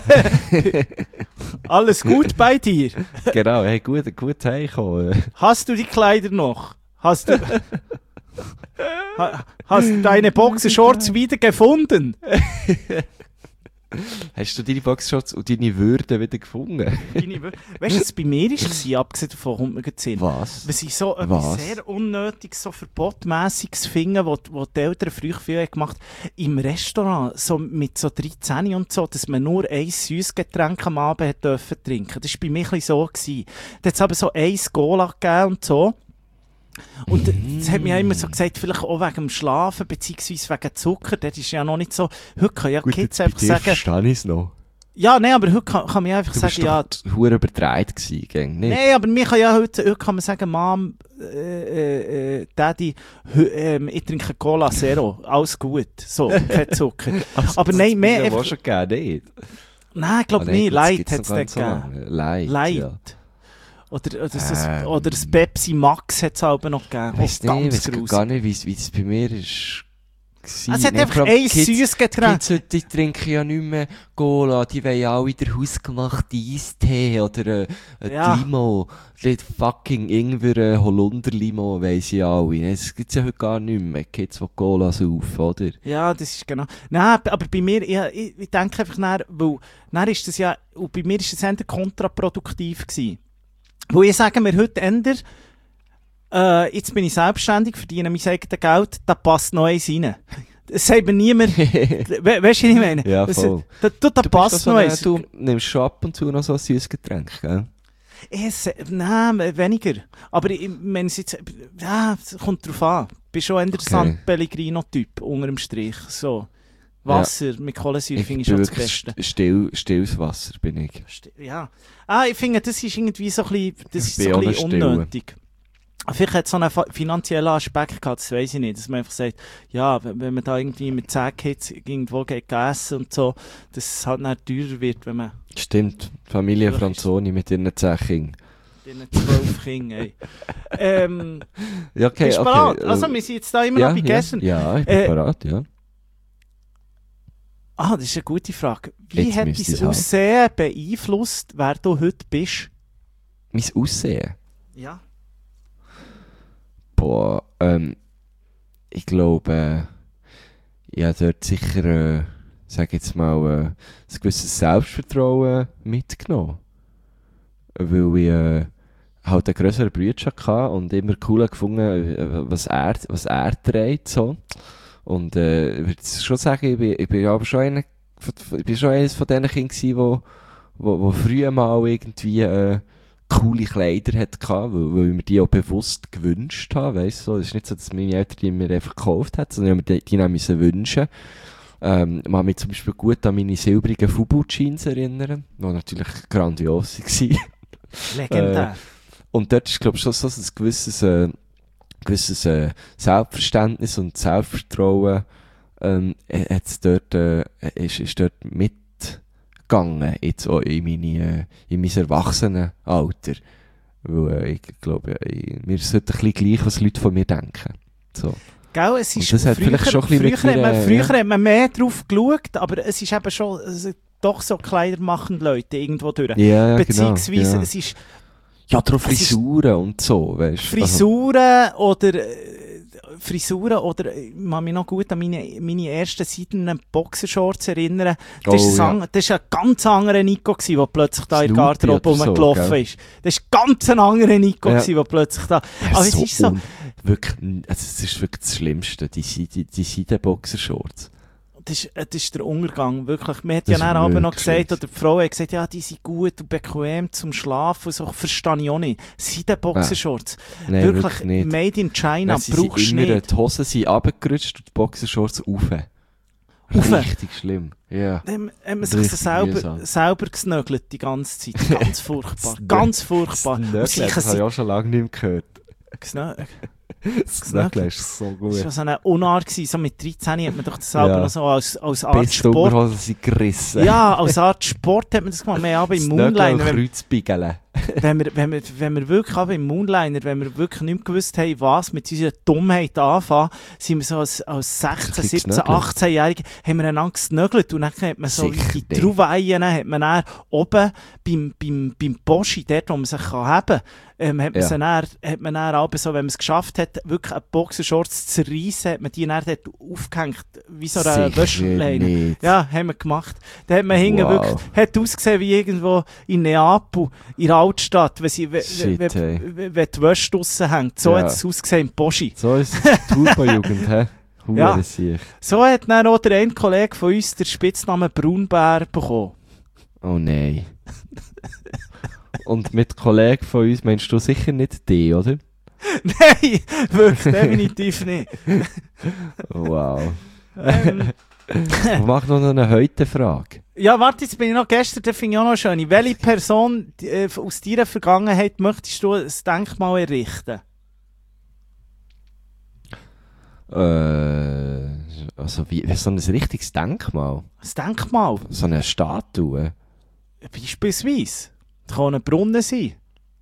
Alles gut bei dir? äh, genau, hey, gut, gut heimgekommen. Hast du die Kleider noch? Hast du... ha, hast du deine Boxershorts wieder gefunden? Hast du deine Boxshorts und deine Würde wieder gefunden? Deine Wö- Weißt du, was bei mir war, abgesehen davon, kommt mir gerade Sinn. Was? Was ich so etwas Was? sehr Unnötiges, so Verbotmässiges finde, was die Eltern früher viel haben gemacht haben, im Restaurant, so mit so dreizehn und so, dass man nur ein Süßgetränk am Abend hat dürfen trinken. Das war bei mir ein bisschen so. Gewesen. Da hat es aber so ein Cola gegeben und so. Und das hat mir auch immer so gesagt, vielleicht auch wegen dem Schlafen, beziehungsweise wegen Zucker, das ist ja noch nicht so, heute kann ja Gut, Kids jetzt bei einfach dir sagen, verstehe ich es noch. ja, nein, aber heute kann, kann man einfach Du sagen, bist ja, doch hure übertreibt gewesen, gell? Nicht? nein, aber mir kann ja heute, heute kann man sagen, Mom, äh, äh, äh, Daddy, hö- ähm, ich trinke Cola Zero, alles gut, so, kein Zucker. aber nein, mehr Das einfach, war schon gegeben, nicht? Nein, ich glaube Ah, nicht. gut, das Light gibt's hat es noch dort ganz so gegeben. lange. Light, Light. ja. Oder, oder, so, Ähm. oder das Pepsi Max hat es auch noch gegeben. Ich weiss Oh, nicht, ganz ich weiss grusig. gar nicht, wie es bei mir ist. Ah, es hat Nee, einfach vor allem ein Kids- süßes Getränk. Kids heute, die trinken ja nicht mehr Cola, die wollen ja alle den hausgemachten Eistee oder äh, ein Ja. Limo. Die fucking Ingwer, äh, Holunder-Limo, weiss ich alle. Das gibt's ja heute gar nicht mehr. Kids, die Cola saufen, oder? Ja, das ist genau. Nein, aber bei mir, ich, ich, ich denke einfach nach, weil, dann ist das ja, und bei mir ist das eher kontraproduktiv gewesen. Wo ich sage mir heute änder, äh, jetzt bin ich selbstständig, verdiene mein eigenes Geld, da passt noch eins rein. Das sagt mir niemand, we, weißt du, was ich meine? Ja, Das- voll. Da, da, da Du, bist passt doch so noch eine- eins. du nimmst schon ab und zu noch so ein süßes Getränk, gell? Es, nein, weniger. Aber ich meine, es jetzt, ja, es kommt drauf an. Ich bin schon eher der Okay. San Pellegrino-Typ, unter dem Strich. So. Wasser mit Kohlensäure Ich finde bin ich schon das wirklich Beste. st- still, stilles Wasser, bin ich. Sti- Ja. Ah, ich finde, das ist irgendwie so ein bisschen, das ist bin so auch ein noch bisschen still. unnötig. Vielleicht hat es so einen fa- finanziellen Aspekt gehabt, das weiss ich nicht. Dass man einfach sagt, ja, wenn wenn man da irgendwie mit zehn Kids irgendwo geht essen und so, dass es halt dann teurer wird, wenn man Stimmt, Familie Vielleicht Franzoni mit ihren zehn Kindern. diesen zwölf Kinder, ey. Ähm, Ja, okay, bist du okay. bereit? äh, Also, wir sind jetzt da immer ja, noch bei ja, gestern. ja, ich bin Äh, bereit, ja. Ah, das ist eine gute Frage. Wie Jetzt hat müsste dein ich's haben. Aussehen beeinflusst, wer du heute bist? Mein Aussehen? Ja. Boah, ähm, ich glaube, äh, ich habe dort sicher, äh, sag jetzt mal, äh, ein gewisses Selbstvertrauen mitgenommen. Weil ich äh, halt einen grösseren Bruder hatte und immer cool gefunden, äh, was er, was er trägt, so. Und äh, ich würde schon sagen, ich bin, ich bin aber schon einer, ich bin schon eines von diesen Kindern gewesen, wo, wo, wo früher mal irgendwie äh, coole Kleider hatte, weil, weil ich mir die auch bewusst gewünscht habe, weißt du. Es ist nicht so, dass meine Eltern die mir einfach gekauft haben, sondern ich habe mir die, die dann müssen wünschen. Ähm, ich kann mich zum Beispiel gut an meine silbrigen Fubu-Jeans erinnern, die natürlich grandios waren. Legendär. Und dort ist, glaube ich, schon so ein gewisses, äh, gewisses äh, Selbstverständnis und Selbstvertrauen ähm, äh, hat's dort, äh, ist, ist dort mitgegangen, jetzt auch in, meine, äh, in mein Erwachsenenalter. Weil äh, ich glaube, ich, mir ist es heute ein bisschen gleich, was Leute von mir denken. So. Gell, es ist Und das hat früher, vielleicht schon ein bisschen früher, mit hat man, mir, äh, früher ja. hat man mehr drauf geschaut, aber es ist eben schon also, doch so kleidermachende Leute irgendwo durch. Ja, ja, Beziehungsweise genau, genau. es ist Ja, darum es ist- Frisuren und so, weißt du. Frisuren oder äh, Frisuren oder äh, ich kann mich noch gut an meine, meine ersten seidenen Boxershorts erinnern. Das Oh, ist ja. ein, das ist ein ganz anderer Nico gsi, der plötzlich da in der Snoopy Garderobe oder so, rumgelaufen gell? ist. Das ist ganz ein anderer Nico Ja. gsi, der plötzlich da... Ja, Aber es ist so... un- Wirklich, also es ist wirklich das Schlimmste, die, die, die Seidenboxershorts. Das ist, äh, das ist der Untergang, wirklich. Man hat Das ja dann ist aber noch wirklich gesagt, scheiße. oder die Frau hat gesagt, ja, die sind gut und bequem zum Schlafen und so. Verstehe ich auch nicht. Seiden-Boxershorts. Nein, wirklich, wirklich nicht. made in China, Nein, sie sind brauchst du immer, nicht. die Hosen sind runtergerutscht und die Boxershorts rauf. Rauf? Richtig schlimm, ja. Dann haben wir sich Richtig selber, mühsam. selber gesnögelt die ganze Zeit. Ganz furchtbar. Das Ganz furchtbar. Das Und Nöckle, sicher das habe ich sind- auch schon lange nicht mehr gehört. Gesnö- Das Nöckle ist so Das war gut. so eine Unart gewesen. So mit dreizehn hat man doch das selber Ja. noch so als, als Art Bis die Sport. Unterhosen sind gerissen. Ja, als Art Sport hat man das gemacht. Wir haben aber im Das Nöckle Moonliner, und wenn, Kreuzbiegeln. wenn, wir, wenn, wir, wenn wir wirklich aber im Moonliner, wenn wir wirklich nicht mehr gewusst haben, was mit unserer Dummheit anfangen, sind wir so als, als sechzehn, Ein bisschen siebzehn, gesnögelt. achtzehn-Jährige, haben wir einander gesnögelt und dann hat man so Sicher die nicht. Trauweien, hat man dann oben beim, beim, beim Boschi, dort wo man sich kann haben kann, ähm, hat man Ja. sie dann, hat man dann aber so, wenn man es geschafft hat, wirklich eine Boxershorts zu reissen, hat man die dann dort aufgehängt, wie so eine Sicher Wäscheleine. nicht. Ja, haben wir gemacht. Da hat man hinten Wow. wirklich, hat ausgesehen wie irgendwo in Neapel, in der Altstadt, wenn, sie, wenn, Shit, wenn, hey. wenn, wenn die Wäsche draussen hängt. So Ja. hat es ausgesehen im Boschi. So ist die Turbo-Jugend, hä? Ja. Hure sicher. So hat dann auch der ein Kollege von uns den Spitznamen Braunbär bekommen. Oh nein. Und mit Kollegen von uns meinst du sicher nicht die, oder? Nein, wirklich, definitiv nicht. Wow. Ähm, Ich mache noch eine Heute-Frage. ja, warte, jetzt bin ich noch gestern, da finde ich auch noch schön. Welche Person die, äh, aus deiner Vergangenheit möchtest du ein Denkmal errichten? Äh, also wie, wie so ein richtiges Denkmal. Ein Denkmal? So eine Statue. Beispielsweise. Das kann ein Brunnen sein.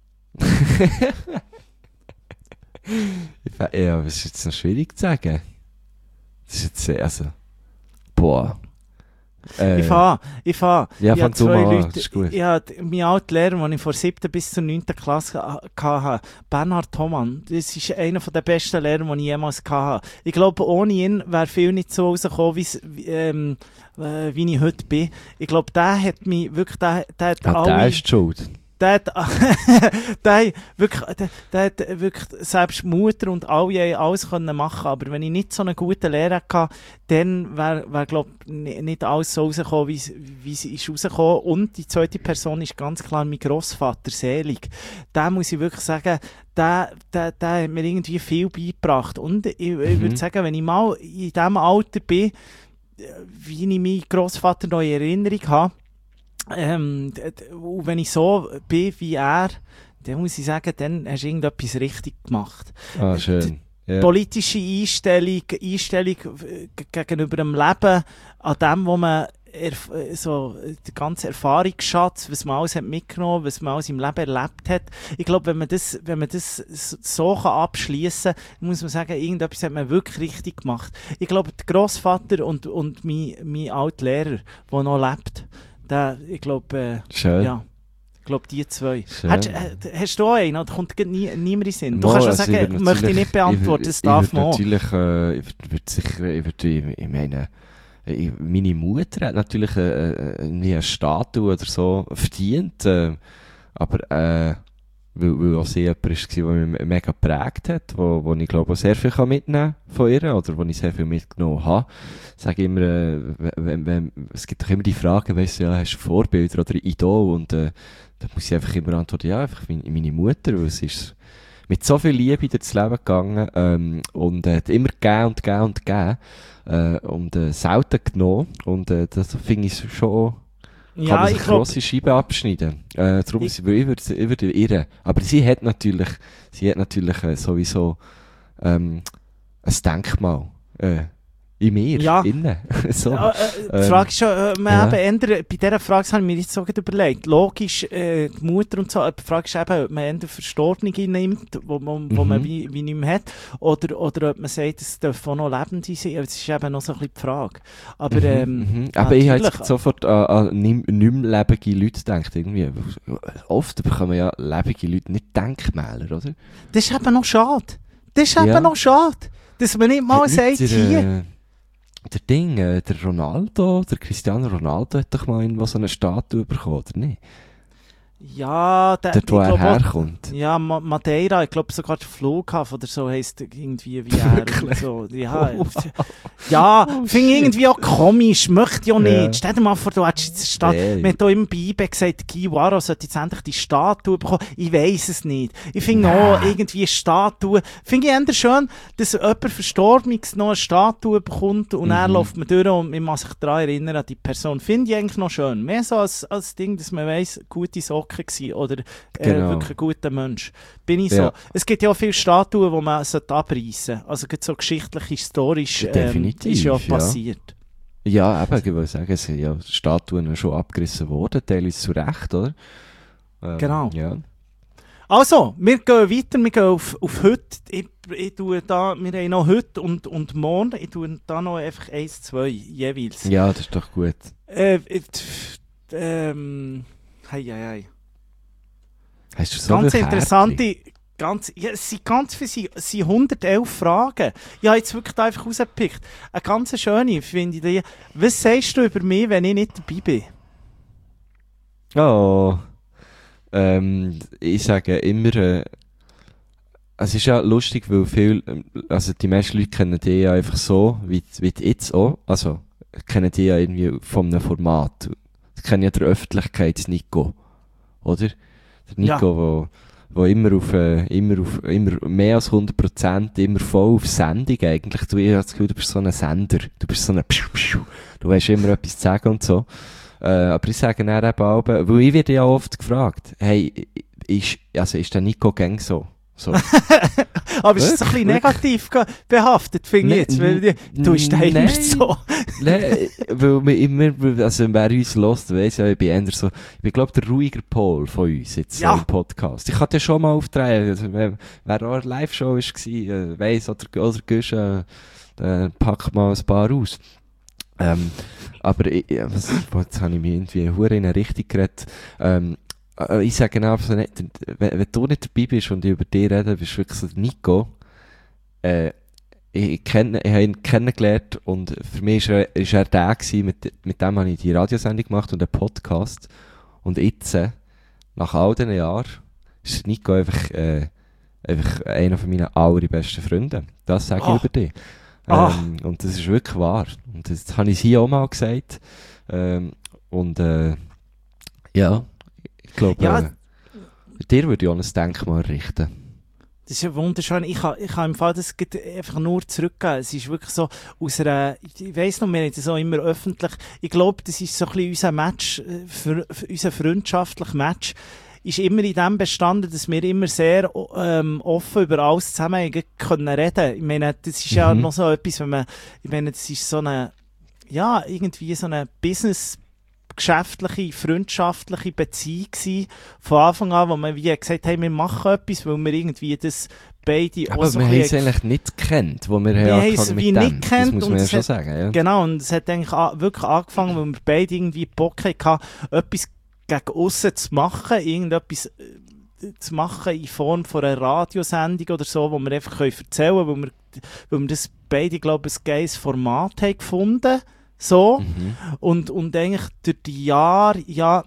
Ja, das ist jetzt noch schwierig zu sagen. Das ist jetzt sehr, also, boah. Äh, Ich fahre, ich fahre. Ja, ich fang habe du zwei mal an, Leute, das ist gut. Ja, mein alter Lehrer, den ich von siebten bis zur neunten Klasse ha- hatte, Bernhard Thomann, das ist einer der besten Lehrer, die ich jemals hatte. Ich glaube, ohne ihn wäre viel nicht so rausgekommen, wie's, wie, ähm, äh, wie ich heute bin. Ich glaube, der hat mich wirklich, der, der hat Ah, alle... der ist die schuld. Der hat, der, wirklich, der, der hat wirklich selbst Mutter und alle haben alles können machen, aber wenn ich nicht so einen guten Lehrer hatte, dann wäre, wär, glaube ich, nicht alles so rausgekommen, wie es ist rausgekommen. Und die zweite Person ist ganz klar mein Grossvater, Selig. Da muss ich wirklich sagen, der, der, der hat mir irgendwie viel beigebracht. Und ich, ich Mhm. würde sagen, wenn ich mal in diesem Alter bin, wie ich meinen Grossvater noch in Erinnerung habe, Ähm, d- d- und wenn ich so bin wie er, dann muss ich sagen, dann hast du irgendetwas richtig gemacht. Ah, schön. Ja. Politische Einstellung, Einstellung äh, g- gegenüber dem Leben, an dem, wo man erf äh, so, äh, der ganze Erfahrungsschatz, was man alles hat mitgenommen, was man alles im Leben erlebt hat. Ich glaube, wenn man das, wenn man das s- so kann abschliessen kann, muss man sagen, irgendetwas hat man wirklich richtig gemacht. Ich glaube, der Grossvater und, und mein, mein alter Lehrer, der noch lebt, der, ich glaube, äh, Schön. ja, ich glaube, die zwei. Schön. Hast, äh, hast du auch einen oder kommt gerade nie, niemand in den Sinn? Du Mal, kannst schon also sagen, würd möchte ich natürlich- nicht beantworten, ich das würd- darf ich würd man auch. natürlich, äh, ich würd, würd sicher, ich würde, ich meine, ich, meine Mutter hat natürlich äh, äh, nie eine Statue oder so verdient, äh, aber äh, weil, weil auch sie jemand war, der mich mega geprägt hat, wo, wo ich glaube auch sehr viel kann mitnehmen von ihr, oder wo ich sehr viel mitgenommen habe. Ich sage immer, äh, wenn, wenn, es gibt doch immer die Frage, weißt du, ja, hast du Vorbilder oder Idol, und äh, da muss ich einfach immer antworten, ja, einfach meine, meine Mutter, weil es ist mit so viel Liebe durchs Leben gegangen, ähm, und äh, hat immer gegeben und gegeben und gegeben, äh, und äh, selten genommen, und äh, das finde ich schon, kann Ja, man sich ich glaube, grosse Scheiben abschneiden. Äh, darum, Ich- ich, ich würde, ich würde irren. Aber sie hat natürlich, sie hat natürlich äh, sowieso ähm, ein Denkmal äh, in mir, Ja. innen. so. ja, äh, die ähm, Frage ist schon, äh, man ja. eben ändern, bei dieser Frage habe ich mir jetzt so gerade überlegt. Logisch, äh, die Mutter und so, aber die Frage ist eben, ob man eher Verstorbene nimmt, wo, man- wo Mhm. man wie, wie nicht mehr hat, oder, oder ob man sagt, es dürfen auch noch Lebende sein. Das ist eben noch so ein bisschen die Frage. Aber, ähm, mhm, mhm. Aber ich habe natürlich- jetzt sofort an, an nicht, nicht mehr lebende Leute gedacht. Irgendwie. Oft bekommen ja lebende Leute nicht Denkmäler, oder? das ist eben noch schade. Das ist Ja. eben noch schade, dass man nicht mal Hat sagt, nicht der, hier. äh, Der Ding, äh, der Ronaldo, der Cristiano Ronaldo hat doch mal irgendwo so eine Statue bekommen, oder nicht? Ja, der, Dort, wo ich er glaub auch- herkommt. Ja, Ma Madeira, ich glaube sogar der Flughafen oder so heisst irgendwie wie er. und Wirklich? so. Ja, ja finde ich irgendwie auch komisch, möchte ich auch nicht. Ja. Stell dir mal vor, du hättest jetzt eine Statue. Nee. Wir haben hier im Bibe gesagt, Guy Waro sollte jetzt endlich die Statue bekommen. Ich weiss es nicht. Ich finde auch irgendwie eine Statue. Finde ich eher schön, dass jemand Verstorbenes noch eine Statue bekommt und dann Mhm. läuft man durch und man muss sich daran erinnern, an die Person. Finde ich eigentlich noch schön. Mehr so als, als Ding, dass man weiss, gute Socken gewesen oder äh, Genau. wirklich ein guter Mensch. Bin ich Ja. so. Es gibt ja auch viele Statuen, die man sollte abreißen sollte. Also gerade so geschichtlich, historisch ähm, Definitiv, ist ja ja. passiert. Ja, eben, ich würde sagen, es sind ja Statuen schon abgerissen worden, teilweise zu Recht, oder? Ähm, Genau. Ja. Also, wir gehen weiter, wir gehen auf, auf heute. Ich, ich tue da, wir haben noch heute und, und morgen. Ich tue da noch einfach eins, zwei jeweils. ja, das ist doch gut. Äh, äh, pf, ähm, hei, hei, hei. Hast du so Ganz viele interessante, ganz, ja, es sind ganz viele, es sind hundertelf Fragen. Ich habe jetzt wirklich da einfach rausgepickt. Eine ganz schöne, finde ich. Die. Was sagst du über mich, wenn ich nicht dabei bin? Kärtchen? Oh. Ähm, ich sage immer, äh, es ist ja lustig, weil viel, ähm, also die meisten Leute kennen dich ja einfach so, wie, wie du jetzt auch. Also, kennen dich ja irgendwie von einem Format. Sie kennen ja der Öffentlichkeit Nico. Oder? Der Nico, Ja. wo, wo immer auf, äh, immer auf, immer mehr als hundert Prozent, immer voll auf Sendung eigentlich. Du, ich habe das Gefühl, du bist so ein Sender. Du bist so ein Pschu, Pschu. Du hast immer etwas zu sagen und so. Äh, aber ich sage dann eben auch, weil ich werde ja oft gefragt, hey, ist, also ist der Nico gang so? So. Aber es ist so ein bisschen negativ ge- behaftet, finde ich jetzt, weil die- du bist Nein. immer so. Nein, weil wir immer, also wer uns hört, weiss ja, ich bin eher so, ich bin glaube der ruhiger Pol von uns jetzt Ja. so im Podcast. Ich hatte ja schon mal auftreten, also, wer, wer auch eine Live-Show war, äh, weiss, oder, oder Gusch, äh, äh, packt mal ein paar aus. Ähm, aber ich, ja, was, jetzt habe ich mich irgendwie hure in eine Richtung geredet. Ähm, äh, ich sage einfach nicht, wenn, wenn du nicht dabei bist und ich über dich rede, bist du wirklich so der Nico. Äh, ich, kenne, ich habe ihn kennengelernt und für mich war er, ist er der gewesen, mit, mit dem habe ich die Radiosendung gemacht und einen Podcast. Und jetzt, äh, nach all diesen Jahren, ist Nico einfach, äh, einfach einer von meinen allerbesten Freunden. Das sage ich Oh. über dich. Ah. Ähm, und das ist wirklich wahr. Und das habe ich hier auch mal gesagt. Ähm, und äh, ja, ich glaube, Ja. äh, dir würde ich auch ein Denkmal richten. Das ist ja wunderschön. Ich kann, ich kann im Fall das geht einfach nur zurückgeben. Es ist wirklich so aus einer, ich weiss noch, wir haben das auch immer öffentlich. Ich glaube, das ist so ein bisschen unser Match, äh, für, für unser freundschaftlicher Match, ist immer in dem bestanden, dass wir immer sehr ähm, offen über alles zusammen haben können reden. Ich meine, das ist ja Mhm. noch so etwas, wenn man, ich meine, das ist so eine, ja, irgendwie so eine Business- geschäftliche, freundschaftliche Beziehung gewesen, von Anfang an, wo wir wie gesagt haben, wir machen etwas, weil wir irgendwie das beide auch Aber so wir ein haben es bisschen- eigentlich nicht gekannt, wo wir, Wir haben haben es angefangen wie mit nicht dem. gekannt Das muss und man ja es schon hat- sagen. Ja. Genau, und es hat eigentlich a- wirklich angefangen, weil wir beide irgendwie Bock hatten, etwas gegen aussen zu machen, irgendetwas äh, zu machen in Form von einer Radiosendung oder so, wo wir einfach können erzählen können, weil wir, weil wir das beide, glaube ich, ein geiles Format haben gefunden. So. Mhm. Und, und eigentlich durch die Jahre, ja,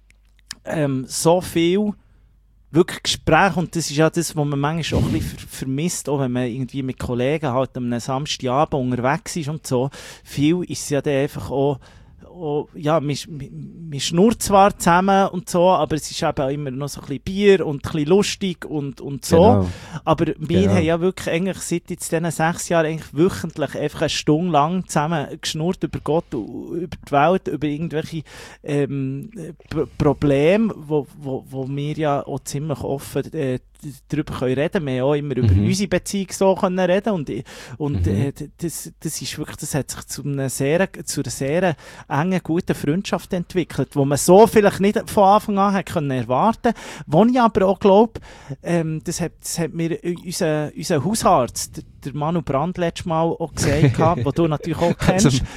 ähm, so viel wirklich Gespräche, und das ist ja das, was man manchmal auch ein bisschen ver vermisst, auch wenn man irgendwie mit Kollegen halt am Samstagabend unterwegs ist und so. Viel ist ja dann einfach auch, auch ja, man, man schnurrt zwar zusammen und so, aber es ist eben auch immer noch so ein bisschen Bier und ein bisschen lustig und, und so. Genau. Aber wir Genau. haben ja wirklich eigentlich seit jetzt diesen sechs Jahren eigentlich wöchentlich einfach eine Stunde lang zusammen geschnurrt über Gott, über die Welt, über irgendwelche ähm, P Probleme, wo, wo, wo wir ja auch ziemlich offen äh, darüber können reden. Wir haben auch immer über Mhm. unsere Beziehung so können reden und, und Mhm. äh, das, das ist wirklich, das hat sich zu einer sehr, zu einer sehr engen, guten Freundschaft entwickelt, wo man so vielleicht nicht von Anfang an hat können erwarten, wo ich aber auch glaube, ähm, das, hat, das hat mir unser, unser Hausarzt, der, der Manu Brand, letztes Mal auch gesagt, gehabt, wo du natürlich auch kennst. Also,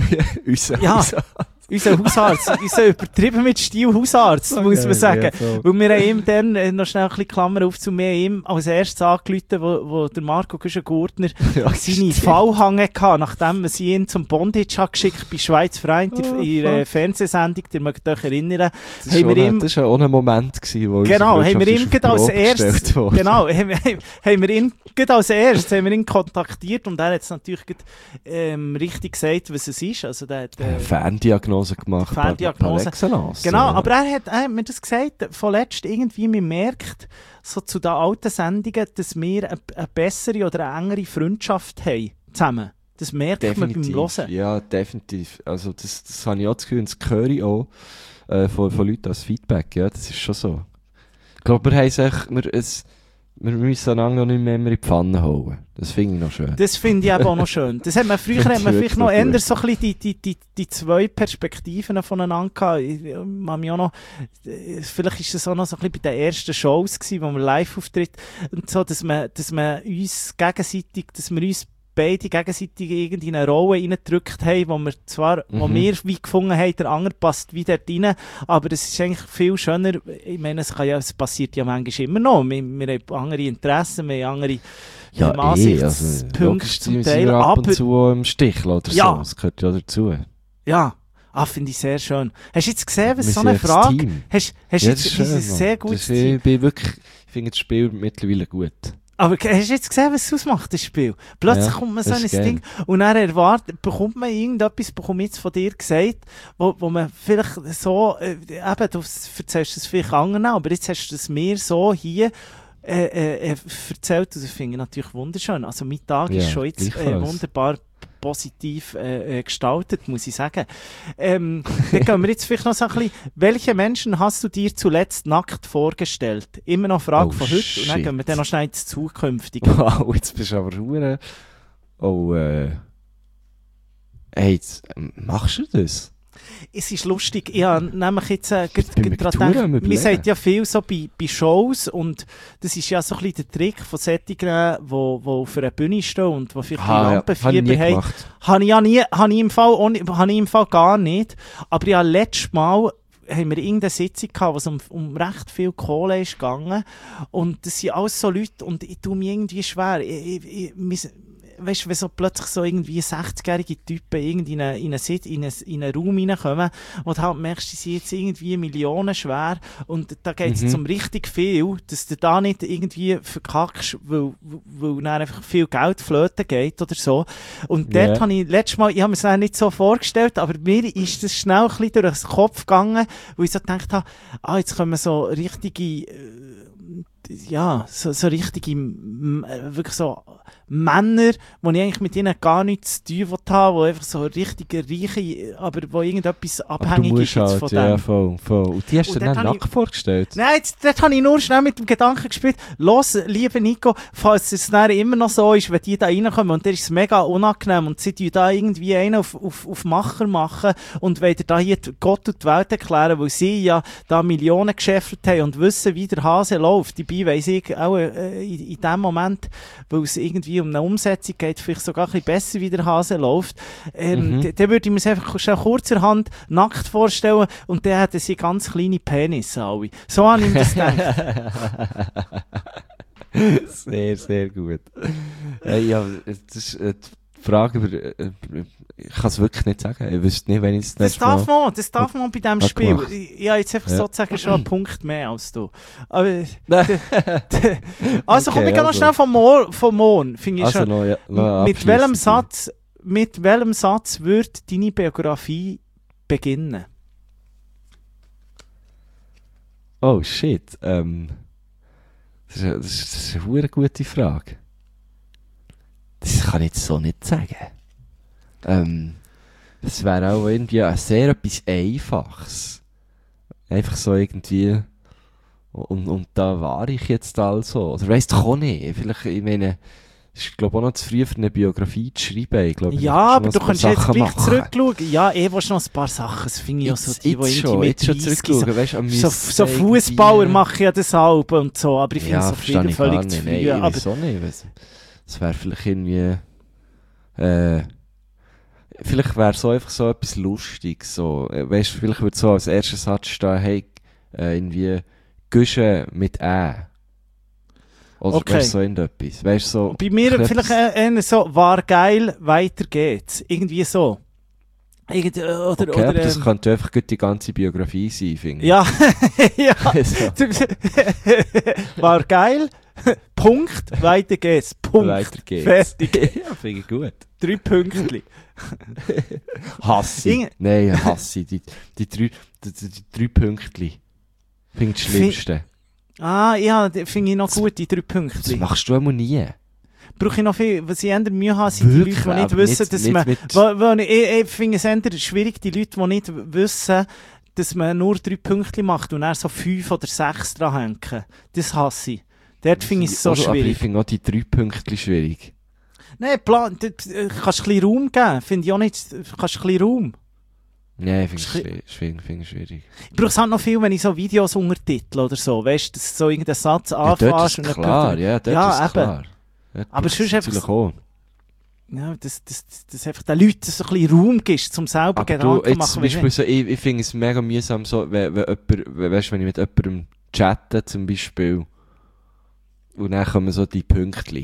unser Ja. unser- Unser Hausarzt, unser übertrieben mit Stil Hausarzt, muss man Okay, sagen. ja, so. Weil wir haben ihm dann, äh, noch schnell ein bisschen Klammer auf zu mir, ihm als erstes angerufen, wo, wo der Marco Güschen-Gurtner Ja, seine stimmt. Fallhange hatte, nachdem man sie ihn zum Bondage hat geschickt bei Schweiz Freund in Oh, ihrer fuck. Fernsehsendung, ihr mögt euch erinnern. Das haben war wir ihm- das war auch ein Moment, gewesen, wo Genau, unsere haben wir ihm Freundschaft ist gerade als auf die Probe erstes, gestellt worden. genau, haben, wir- haben wir ihn gerade als erstes, haben wir ihn kontaktiert und er hat es natürlich gerade, ähm, richtig gesagt, was es ist. Also der hat, Äh, äh, Ferndiagnose gemacht. par- Ferndiagnose. par excellence, Genau, so, ja. aber er hat, er hat mir das gesagt, vorletzt irgendwie, man merkt, so zu den alten Sendungen, dass wir eine, eine bessere oder eine engere Freundschaft haben, zusammen. Das merkt man beim Definitiv. Hören. Ja, definitiv. Also das, das habe ich auch das Gefühl, und das höre ich auch äh, von, von Leuten als Feedback. Ja, das ist schon so. Ich glaube, wir haben es echt, wir, es, wir müssen einander nicht mehr immer in die Pfanne hauen. Das finde ich noch schön. Das finde ich eben auch noch schön. Das hat man, früher Das hat man ist vielleicht noch wirklich eher gut. so ein bisschen die, die, die, die zwei Perspektiven voneinander gehabt. Ich, ich, mag mich auch noch, äh, vielleicht ist das auch noch so ein bisschen bei den ersten Shows gewesen, wo wir live auftritt und so, dass man, dass man uns gegenseitig, dass wir uns beide gegenseitig irgendwie in eine Rolle reingedrückt haben, wo wir zwar, wo Mhm. wir wie gefunden haben, der andere passt wie dort rein, aber es ist eigentlich viel schöner, ich meine, es, kann ja, es passiert ja manchmal immer noch, wir, wir haben andere Interessen, wir haben andere Ja, ähm, eh, Ansichtspunkte also, logisch, zum sind Teil, wir ab aber und zu auch im Stich oder Ja. so. Das gehört ja dazu. ja, ah, finde ich sehr schön. Hast du jetzt gesehen, was Wir so sind eine echt Frage... ein Team. Hast, hast Ja, jetzt, das ist das schön, ist ein Mann. sehr gutes Das, ich Team. bin wirklich, ich finde das Spiel mittlerweile gut. Aber hast du jetzt gesehen, was es ausmacht, das Spiel? Plötzlich Ja, kommt man so das ein ist geil. Ding und dann erwartet, bekommt man irgendetwas, bekomme ich jetzt von dir gesagt, wo, wo man vielleicht so, äh, eben, du erzählst es vielleicht anderen, aber jetzt hast du es mir so hier äh, äh, äh, erzählt und das finde ich natürlich wunderschön. Also mein Tag Ja, ist schon jetzt äh, gleichfalls. wunderbar positiv äh, äh, gestaltet, muss ich sagen. Ähm, dann gehen wir jetzt vielleicht noch so ein bisschen, welche Menschen hast du dir zuletzt nackt vorgestellt? Immer noch eine Frage Oh, von heute shit. und dann gehen wir dann noch schnell ins Zukünftige. Wow, jetzt bist du aber hure. Oh, äh. Hey, jetzt, ähm, machst du das? Es ist lustig, ich habe nämlich jetzt äh, bin mir gerade Touren am gedacht, man Überlegen. sagt ja viel so bei, bei Shows und das ist ja so ein bisschen der Trick von solchen, die wo, wo auf einer Bühne stehen und die vielleicht Ah, ein ja, hab ich nie Lampenfieber haben. gemacht. Habe ich ja nie, habe ich im Fall, auch nicht- habe ich im Fall gar nicht. Aber ja, letztes Mal haben wir irgendeine Sitzung gehabt, wo es um, um recht viel Kohle ist gegangen. Und das sind alles so Leute und ich tue mir irgendwie schwer. Ich, ich, ich, mis- Weißt du, wenn so plötzlich so irgendwie sechzigjährige Typen irgendwie in einen, in einen, Sit- in einen, in einen Raum reinkommen und halt merkst, die sind jetzt irgendwie Millionen schwer und da geht es Mhm. um richtig viel, dass du da nicht irgendwie verkackst, weil, weil dann einfach viel Geld flöten geht oder so. Und dort Ja. habe ich letztes Mal, ich habe mir es auch nicht so vorgestellt, aber mir ist das schnell ein bisschen durch den Kopf gegangen, wo ich so gedacht habe, ah, jetzt kommen so richtige, äh, ja, so, so richtige, m- äh, wirklich so Männer, wo ich eigentlich mit ihnen gar nichts zu tun habe, die einfach so richtig reiche, aber wo irgendetwas Aber du abhängig musst ist jetzt von halt, dem. ja, voll, voll. Und die hast du Und dir dort dann habe ich- nackt vorgestellt? Nein, jetzt, dort habe ich nur schnell mit dem Gedanken gespielt, los, lieber Nico, falls es dann immer noch so ist, wenn die da reinkommen und der ist es mega unangenehm und sie tun da irgendwie einen auf, auf, auf Macher machen und wollen dir da hier die Gott und die Welt erklären, weil sie ja da Millionen geschäffert haben und wissen, wie der Hase läuft. Dabei weiss ich auch äh, in, in dem Moment, weil es irgendwie um eine Umsetzung geht, vielleicht sogar ein bisschen besser, wie der Hase läuft. Ähm, Mhm. d- Dann würde ich mir es einfach schnell kurzerhand nackt vorstellen und dann hätten sie ganz kleine Penisse alle. So habe ich mir das gedacht. Sehr, sehr gut. Äh, ja, das ist äh, die Frage, über, äh, ich kann es wirklich nicht sagen. Ich wüsste nicht, wenn ich es Das darf man, das darf man bei diesem Hat Spiel. gemacht. Ich, ich habe jetzt einfach Ja. sozusagen schon einen Punkt mehr als du. Aber, also komm, Okay, ich gehe noch also. schnell vom Mond, vom Mond finde ich Also schon. noch, ja, noch Mit welchem abschliessend. Satz, mit welchem Satz wird deine Biografie beginnen? Oh shit. Ähm, das ist, das ist, das ist eine hure gute Frage. Das kann ich jetzt so nicht sagen. Ähm, das wäre auch irgendwie ein sehr etwas Einfaches. Einfach so irgendwie. Und, und da war ich jetzt also. Oder weiss doch auch nicht. Vielleicht, ich meine, es ist glaube ich auch noch zu früh für eine Biografie zu schreiben. Ich glaube, ich Ja, muss aber noch du ein paar kannst jetzt Sachen gleich machen. zurückschauen. Ja, eh, willst du noch ein paar Sachen. Das finde ich auch so Jetzt, die, die jetzt irgendwie schon, mit jetzt schon dreißig zurückschauen. Weißt, am So, Müssen so irgendwie- Fußballer machen ja das halb und so, aber ich finde Ja, es so verstehe viel ich gar völlig nicht. zu früh. Nein, aber wieso nicht? Es- Es wäre vielleicht irgendwie, äh, vielleicht wäre so einfach so etwas Lustiges, so, äh, weißt du, vielleicht würde so als erster Satz stehen, hey, äh, irgendwie, Güsche mit Ä. Oder Okay. weißt du, so irgendetwas. Weißt du, so. bei mir etwas- vielleicht äh, eher so, war geil, weiter geht's. Irgendwie so. Irgend, äh, oder, Okay, oder, aber das ähm, könnte einfach gut die ganze Biografie sein, finde ich. ja, ja. Also, War geil. Punkt. Weiter geht's. Punkt. weiter geht's. Fertig. Ja, finde ich gut. Drei Pünktchen. Hassi. Inge- Nein, Hassi. Die, die, drei, die, die, die drei Pünktchen. Finde ich das Fi- Schlimmste. Ah, ja, die finde ich noch gut, die drei Das Pünktchen. machst du immer nie. Brauche ich noch viel, was ich eher Mühe habe, sind die Wirklich, Leute, die nicht aber wissen, nicht- dass nicht man... mit- Wo, wo ich, ich, ich finde es eher schwierig, die Leute, die nicht wissen, dass man nur drei Pünktchen macht und dann so fünf oder sechs dran hängen. Das hasse ich. Dort finde ich es so Also, aber ich schwierig. finde auch die drei Pünktchen schwierig. Nein, Plan, du, du äh, kannst ein bisschen Raum geben, finde ich auch nicht. Du kannst ein bisschen Raum. Nein, ich finde es Schwi- schwierig. Schwierig, finde ich schwierig. Ich brauche es halt noch viel, wenn ich so Videos untertitel oder so, weißt du, dass du so irgendeinen Satz Ja, dort anfängst ist und klar, dann... ja, dort Ja, ist eben. klar. Dort Aber braucht's sonst einfach natürlich auch. Ja, dass das, das, das einfach den Leuten so ein bisschen Raum gibst, um selber Aber du, Gedanken zu jetzt machen. zum weißt du? Beispiel so, ich, ich finde es mega mühsam, so, wenn, wenn, jemand, wenn, weißt, wenn ich mit jemandem chatte zum Beispiel und dann kommen so die Pünktchen.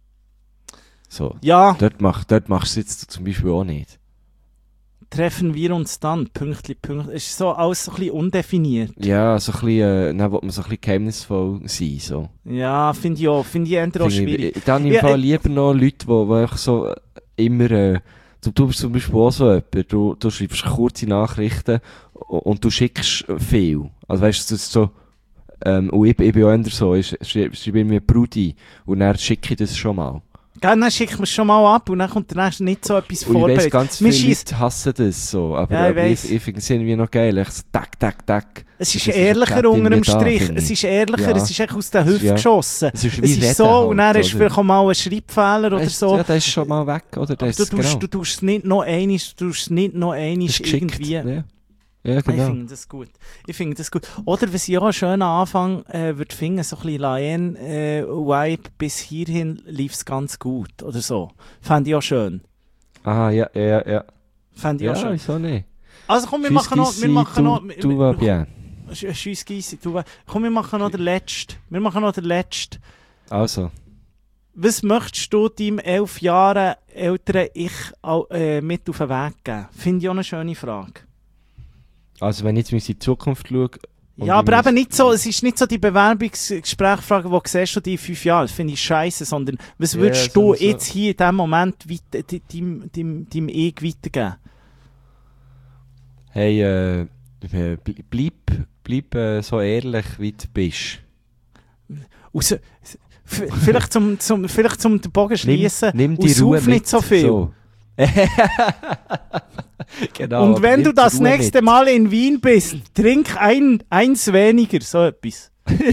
So. Ja, Dort, mach, dort machst du es jetzt zum Beispiel auch nicht. treffen wir uns dann, Pünktli, Pünktli. Es ist so alles so ein bisschen undefiniert. Ja, so ein bisschen, äh, dann will man so ein bisschen geheimnisvoll sein, so. Ja, finde ich auch, finde ich eher auch Finde schwierig. Ich, dann im Ja, Fall äh, lieber noch Leute, die, die einfach so äh, immer, äh, du, du bist zum Beispiel auch so jemand, du, du schreibst kurze Nachrichten und, und du schickst viel. Also weißt du, das ist so, ähm, und ich, ich bin auch eher so, ich schreibe, schreibe mir Brudi und dann schicke ich das schon mal. Gell, dann schickt man es schon mal ab und dann kommt der nächste nicht so etwas Und ich weiss, vorbereitet. ganz Wir viele schiessen- Leute hassen das so, aber, Ja, ich aber weiss. ich, ich finde es irgendwie noch geil. Ich so, tack, tack, tack. Es ist Das ist ehrlicher eine unter dem Kette Strich. da, finde Es ich. ist ehrlicher, Ja. es ist echt aus der Hüfte Ja. geschossen. Es ist wie Es ist Reden so, halt, und dann hast du oder? vielleicht auch mal einen Schreibfehler oder Weißt, so. Ja, der ist schon mal weg, oder? Der Aber du ist, tust, genau. du tust es nicht noch einmal, du tust es nicht noch einmal Das ist geschickt. irgendwie. Ja, ja Ich genau. finde das gut. Ich finde das gut. Oder was ich auch einen schönen Anfang äh, würde finden, so ein bisschen Laien-Vibe, bis hierhin lief es ganz gut oder so. Fände ich auch schön. Ah, ja, ja, ja. Fände ich auch Ja, schön. wieso nicht? Also komm, wir machen noch... Wir machen noch Du, du vas bien. Tschüss, Gysi, du... Komm, wir machen noch den letzten. Wir machen noch den letzten. Also, Was möchtest du deinem elf Jahre älteren Ich au- äh, mit auf den Weg geben? Finde ich auch eine schöne Frage. also wenn ich jetzt in die Zukunft schaue... und Ja, aber ich eben muss- nicht so, es ist nicht so die Bewerbungsgesprächsfrage, wo siehst du die in fünf Jahren, das finde ich scheiße, sondern was Ja, würdest so- du so- jetzt hier in diesem Moment weit- de- deinem, deinem, deinem Ich weitergeben? Hey, äh, äh, ble- bleib, bleib äh, so ehrlich, wie du bist. Aus, f- vielleicht zum, zum, vielleicht zum den Bogen schließen, Nimm, nimm und die Ruhe sauf nicht mit. so viel. So. Genau, Und aber wenn nimm du die das Ruhe nächste mit. Mal in Wien bist, trink ein, eins weniger, so etwas.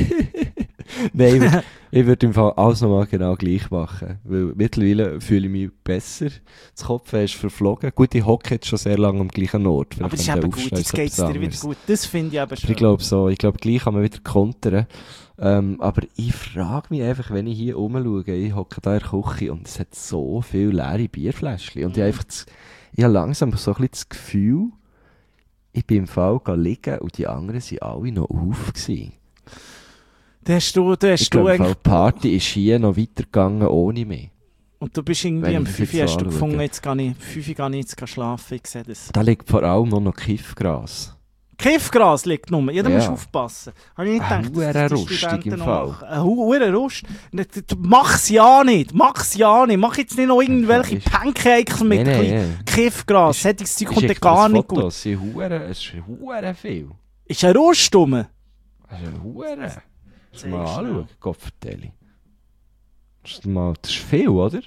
Nein, ich würd- ich würde im Fall alles nochmal genau gleich machen. Weil mittlerweile fühle ich mich besser. Das Kopf ist verflogen. Gut, ich hocke jetzt schon sehr lange am gleichen Ort. Aber das ist Vielleicht eben kann ich gut, aufstehen, jetzt ist geht es etwas dir wieder anderes. gut. Das finde ich eben Aber schön. ich glaube so, ich glaube gleich kann man wieder kontern. Ähm, aber ich frage mich einfach, wenn ich hier rumschaue, ich hocke da in der Küche und es hat so viele leere Bierfläschchen. Und ich habe einfach das, ich habe langsam so ein bisschen das Gefühl, ich bin im Fall gegangen liegen und die anderen sind alle noch auf gewesen. Da hast du, da hast Ich du glaube, im Fall eigentlich... die Party ist hier noch weitergegangen ohne mich. Und du bist irgendwie Wenn am ich das fünf jetzt hast so du gefunden, anschaue. jetzt gehe ich, fünf gehe ich jetzt schlafen, ich sehe das. Da liegt vor allem noch Kiffgras. Kiffgras liegt nur, ja, da Ja. musst du aufpassen. Habe ich nicht Ein gedacht, huere dass die Rustig Studenten im noch Fall. machen. Ein huere Rust. Nicht- du- Mach's ja nicht, mach's ja nicht. Mach jetzt nicht noch irgendwelche Ist- Pancakes mit Nee, nee, ein bisschen nee. Kiffgras. Ist- Solches Zeug Ich kommt dir schicke dir gar ein nicht Foto, gut. Es sind hure- es ist hure viel. Ist ein Rust rum? Also hure. Lass Zeig mal schnell. anschauen, Gott vertelle. Das ist, mal, das ist viel, oder?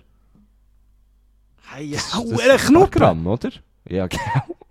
Hey, Das, ein das huere ist ein paar Knuppe. Gramm, oder? Ja, genau.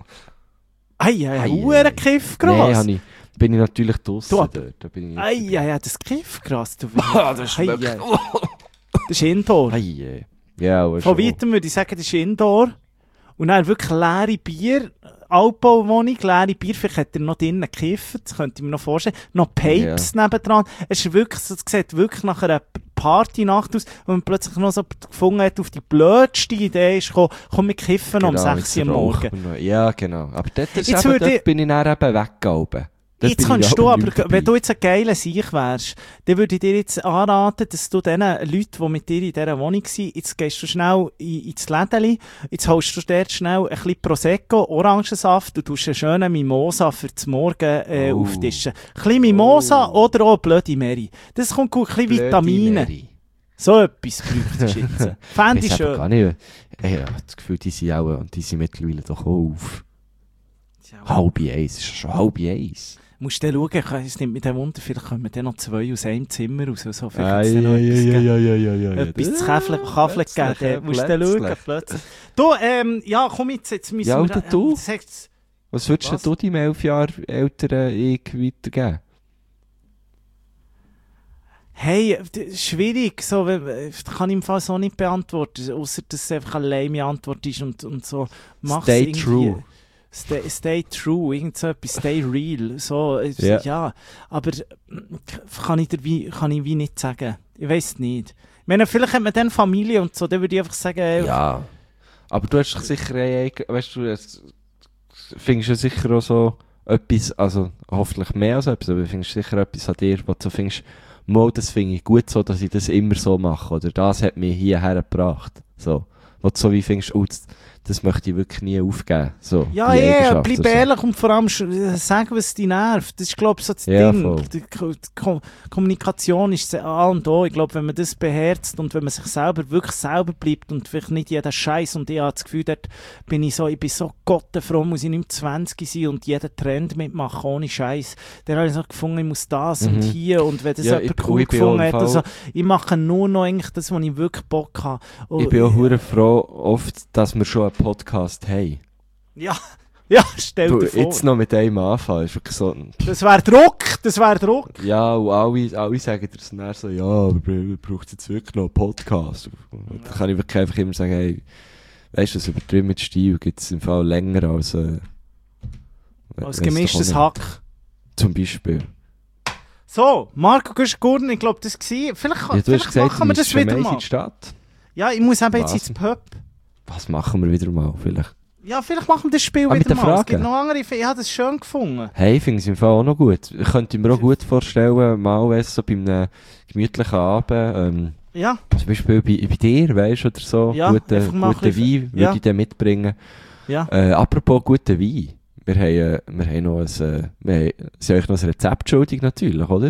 Hey, ein Ei, huere ei. Nein, Kiffgras. habe ich, bin ich natürlich draussen Du, dort. Da bin ich nicht Ei, dabei. ei, ei, das Kiffgras. Du, Ah, das Ei, schmeckt. ei. Das ist Indoor. Ei, ei. Ja, aber Von schon. weitem würde ich sagen, das ist Indoor. Und dann wirklich leere Bier, Altbauwohnung, leere Bier, vielleicht hat er noch drinnen gekifft, das könnte ich mir noch vorstellen. Noch Papes nebendran. Es ist wirklich, so, es sieht wirklich nach einer Partynacht aus, wo man plötzlich noch so gefunden hat, auf die blödste Idee ist gekommen, komm, wir kiffen noch um Genau, sechs Uhr am jetzt Morgen. rauchen wir noch. Ja, genau. Aber dort, ist Jetzt eben, würde ich- dort bin ich dann eben weggegangen. Dort Jetzt bin ich kannst du auch aber, nicht dabei. wenn du jetzt ein geiler Sieg wärst, dann würde ich dir jetzt anraten, dass du den Leuten, die mit dir in dieser Wohnung waren, jetzt gehst du schnell in, ins Lädeli, jetzt holst du dort schnell ein bisschen Prosecco, Orangensaft, du tust einen schönen Mimosa für das Morgen äh, Oh. auftischen. Ein bisschen Mimosa Oh. oder auch Bloody Mary. Das kommt gut, ein bisschen Blöde Vitamine. Mary. So etwas bräuchtest du jetzt. Fände ich Weiss eben schön. gar nicht. Ich habe das Gefühl, die sind auch, und die sind mittlerweile doch auch auf. Ja. Halb eins, ist schon halb eins. Musst du dann schauen, ich kann- es nimmt mich dann Wunder, vielleicht kommen dann noch zwei aus einem Zimmer raus. So, vielleicht Ah, hat's dann ja, noch ja, etwas ja, gegeben. ja, ja, ja, ja. Etwas zu Kaffee Kaffee Plötzlich, geben, ja, dann musst du dann schauen, plötzlich. plötzlich. Du, ähm, ja, komm jetzt, jetzt müssen Ja, wir... und du? das sagt's- Was würdest Was? du deinem elf Jahre älteren Ich weitergeben? Hey, d- schwierig, so, we- we- das kann ich im Fall so nicht beantworten, außer dass es einfach eine lame Antwort ist und, und so. Mach's Stay irgendwie. true. Stay, stay true, irgend so etwas, stay real, so, äh, Ja. ja. Aber mm, kann ich dir wie, kann ich wie nicht sagen. Ich weiß nicht. Ich meine, vielleicht hat man dann Familie und so, dann würde ich einfach sagen, äh, Ja. Aber du hast doch sicher, äh, weißt du, es- findest du sicher auch so etwas, also hoffentlich mehr als etwas, aber du findest sicher etwas an dir, was du findest, mal, das finde ich gut so, dass ich das immer so mache, oder das hat mich hierher gebracht. So. Wo du so wie findest, oh, das, das möchte ich wirklich nie aufgeben. So, Ja, ja, bleib ehrlich und vor allem sch- sag, was dich nervt. Das ist, glaube ich, so das Ja, Ding. voll. Die Ko- die Ko- Kommunikation ist das A und O. Ich glaube, wenn man das beherzt und wenn man sich selber wirklich selber bleibt und vielleicht nicht jeder Scheiß und ich habe das Gefühl, dort bin ich so, ich bin so gottenfroh, muss ich nicht mehr zwanzig sein und jeden Trend mitmachen, ohne Scheiß. Dann habe ich so gefunden, ich muss das Mhm. und hier und wenn das Ja, jemand ich- cool ich bin gefunden auch hat. im Also, Fall- ich mache nur noch eigentlich das, was ich wirklich Bock habe. Und Ich bin auch hure froh, oft, dass wir schon einen Podcast haben. Ja, ja, stell Du, dir vor. jetzt noch mit einem anfangen, ist wirklich so, Das wäre Druck, das wäre Druck. ja, und alle, alle sagen dir dann so, ja, aber wir brauchen jetzt wirklich noch einen Podcast. Da kann ich wirklich einfach immer sagen, hey, weißt du, das übertrieben mit Stil gibt es im Fall länger als, äh, we- Als weiss gemischtes doch auch nicht. Hack. Zum Beispiel. So, Marco Gusch-Gurden, ich glaube, das war. Vielleicht, Ja, du hast vielleicht gesagt, machen du wir das müsstest schon wieder mehr in mal. die Stadt. Ja, ich muss eben jetzt Was? ins Pub. Was machen wir wieder mal, vielleicht? Ja, vielleicht machen wir das Spiel Ah, mit wieder den mal. Es Fragen? gibt noch andere. Ich habe das schön gefunden. Hey, ich finde es im Fall auch noch gut. Ich könnte mir auch gut vorstellen, mal weiss, so bei einem gemütlichen Abend, ähm, Ja, zum Beispiel bei, bei dir, weißt du, oder so, Ja, guten, einfach mal ein guten bisschen- Wein würde ja. ich dann mitbringen. ja. Äh, apropos guten Wein. Wir haben, äh, wir haben noch ein, äh, wir haben, sind euch noch ein Rezept schuldig natürlich, oder?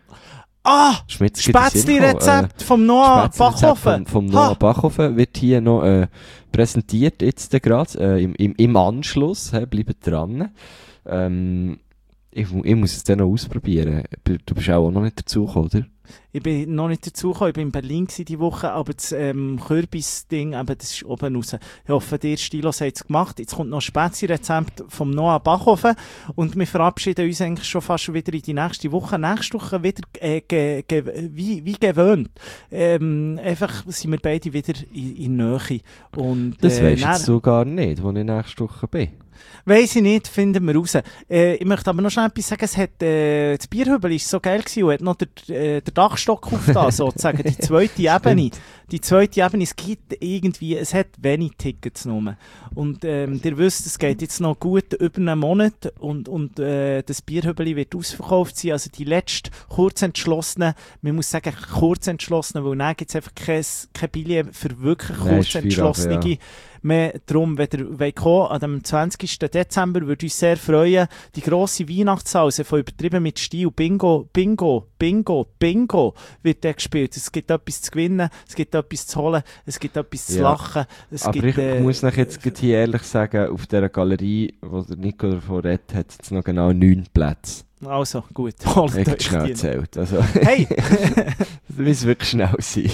Ah, Schmitz gibt es immer noch, Spätzli-Rezept vom Noah Spätzli-Rezept Bachhofen. Vom, vom Ha. Noah Bachhofen wird hier noch äh, präsentiert, jetzt gerade, äh, im, im, im Anschluss, he, bleibt dran. Ähm, ich, ich muss es dann noch ausprobieren. Du bist auch noch nicht dazugekommen, oder? Ich bin noch nicht dazugekommen, ich war in Berlin diese Woche, aber das ähm, Kürbis-Ding, eben, das ist oben raus. Ich hoffe, dir, Stilos, hat es gemacht. Jetzt kommt noch ein Spätzli-Rezept vom Noah Bachhofen und wir verabschieden uns eigentlich schon fast wieder in die nächste Woche. Nächste Woche wieder äh, ge, ge, wie, wie gewöhnt. Ähm, einfach sind wir beide wieder in, in Nähe. Und, Das äh, weisst dann- jetzt so gar nicht, wo ich nächste Woche bin. Weiss ich nicht, finden wir raus. Äh, ich möchte aber noch schnell etwas sagen, es hat, äh, das Bierhübel war so geil gewesen und hat noch der, äh, der Dachstock aufgetan, sozusagen, die zweite Ebene. Die zweite Ebene, es gibt irgendwie, es hat wenig Tickets nur. Und ähm, ihr wisst, es geht jetzt noch gut über einen Monat und, und äh, das Bierhübel wird ausverkauft sein, also die letzten Kurzentschlossenen, man muss sagen Kurzentschlossenen, weil dann gibt es einfach kein, kein Billett für wirklich Nein, ist Kurzentschlossene. Feierabend, Mehr darum, wenn ihr wollt kommen, an dem zwanzigsten Dezember, würde uns sehr freuen. Die grosse Weihnachtshause von übertrieben mit Stil, Bingo, Bingo, Bingo, Bingo, wird dort gespielt. Es gibt etwas zu gewinnen, es gibt etwas zu holen, es gibt etwas zu Ja. lachen. Es Aber gibt, ich äh, muss euch jetzt gerade hier ehrlich sagen, auf dieser Galerie, wo der Nico davon redet, hat es jetzt noch genau neun Plätze. Also, gut, holt Echt euch schnell die. gezählt. Also, Hey, das muss wirklich schnell sein.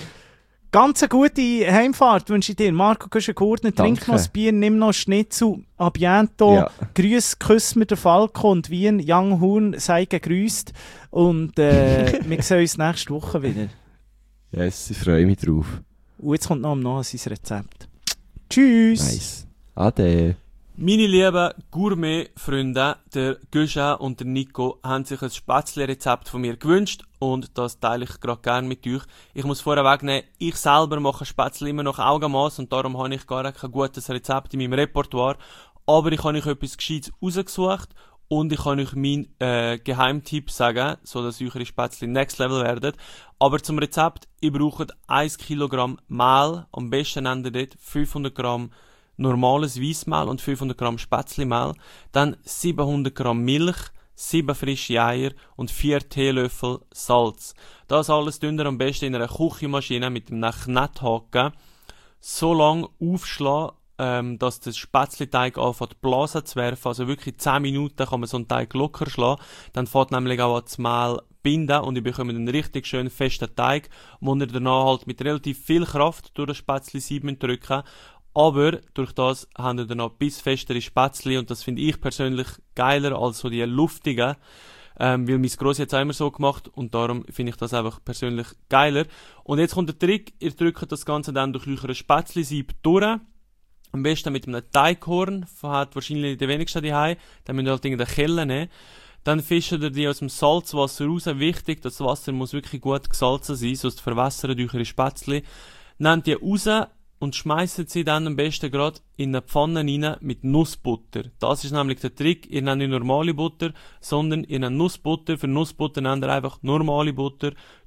ganz eine gute Heimfahrt wünsche ich dir. Marco Guschen-Gurden, trink Danke. noch das Bier, nimm noch Schnitzel, a biento. Ja. Grüß, küss mir den Falco und Wien, Young Horn, sei gegrüßt. Und äh, wir sehen uns nächste Woche wieder. Yes, ich freue mich drauf. Und jetzt kommt noch am Noah sein Rezept. Tschüss! Nice. Ade. Meine lieben Gourmet-Freunde, der Guschen und der Nico, haben sich ein Spätzli-Rezept von mir gewünscht und das teile ich gerade gerne mit euch. Ich muss vorher wegnehmen, ich selber mache Spätzli immer nach Augenmaß und darum habe ich gar kein gutes Rezept in meinem Repertoire. Aber ich habe euch etwas Gescheites rausgesucht und ich kann euch meinen äh, Geheimtipp sagen, so dass eure Spätzli next level werden. Aber zum Rezept, ihr braucht ein Kilogramm Mehl, am besten nennt ihr dort fünfhundert Gramm normales Weissmehl und fünfhundert Gramm Spätzlimehl, dann siebenhundert Gramm Milch, sieben frische Eier und vier Teelöffel Salz. Das alles tun ihr am besten in einer Küchenmaschine mit einem Knethaken so lange aufschlagen, ähm, dass das Spätzliteig anfängt Blasen zu werfen. Also wirklich zehn Minuten kann man so einen Teig locker schlagen. Dann fängt nämlich auch an das Mehl binden und ihr bekommt einen richtig schön festen Teig, wo ihr danach halt mit relativ viel Kraft durch das Spätzli-Sieb drücken. Aber durch das haben wir dann noch bis festere Spätzli und das finde ich persönlich geiler als so die luftigen, ähm, weil mein Gross jetzt auch immer so gemacht und darum finde ich das einfach persönlich geiler. Und jetzt kommt der Trick, ihr drückt das Ganze dann durch euren Spätzli-Sieb durch, am besten mit einem Teighorn, hat wahrscheinlich die wenigsten daheim, dann müsst ihr halt irgendeine Kelle nehmen. Dann fischt ihr die aus dem Salzwasser raus, wichtig, das Wasser muss wirklich gut gesalzen sein, sonst verwässern eure Spätzli. Nehmt die raus, und schmeißen sie dann am besten gerade in eine Pfanne rein mit Nussbutter. Das ist nämlich der Trick. Ihr nehmt nicht normale Butter, sondern ihr nehmt Nussbutter. Für Nussbutter nehmt ihr einfach normale Butter.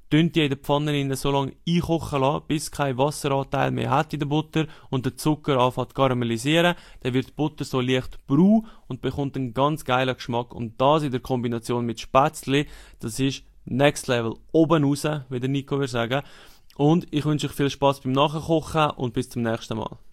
Tun die in der Pfanne rein so lange einkochen lassen, bis kein Wasseranteil mehr hat in der Butter und der Zucker anfängt zu karamellisieren. Dann wird die Butter so leicht braun und bekommt einen ganz geilen Geschmack. Und das in der Kombination mit Spätzle, das ist Next Level, oben raus, wie der Nico würde sagen. Und ich wünsche euch viel Spaß beim Nachkochen und bis zum nächsten Mal.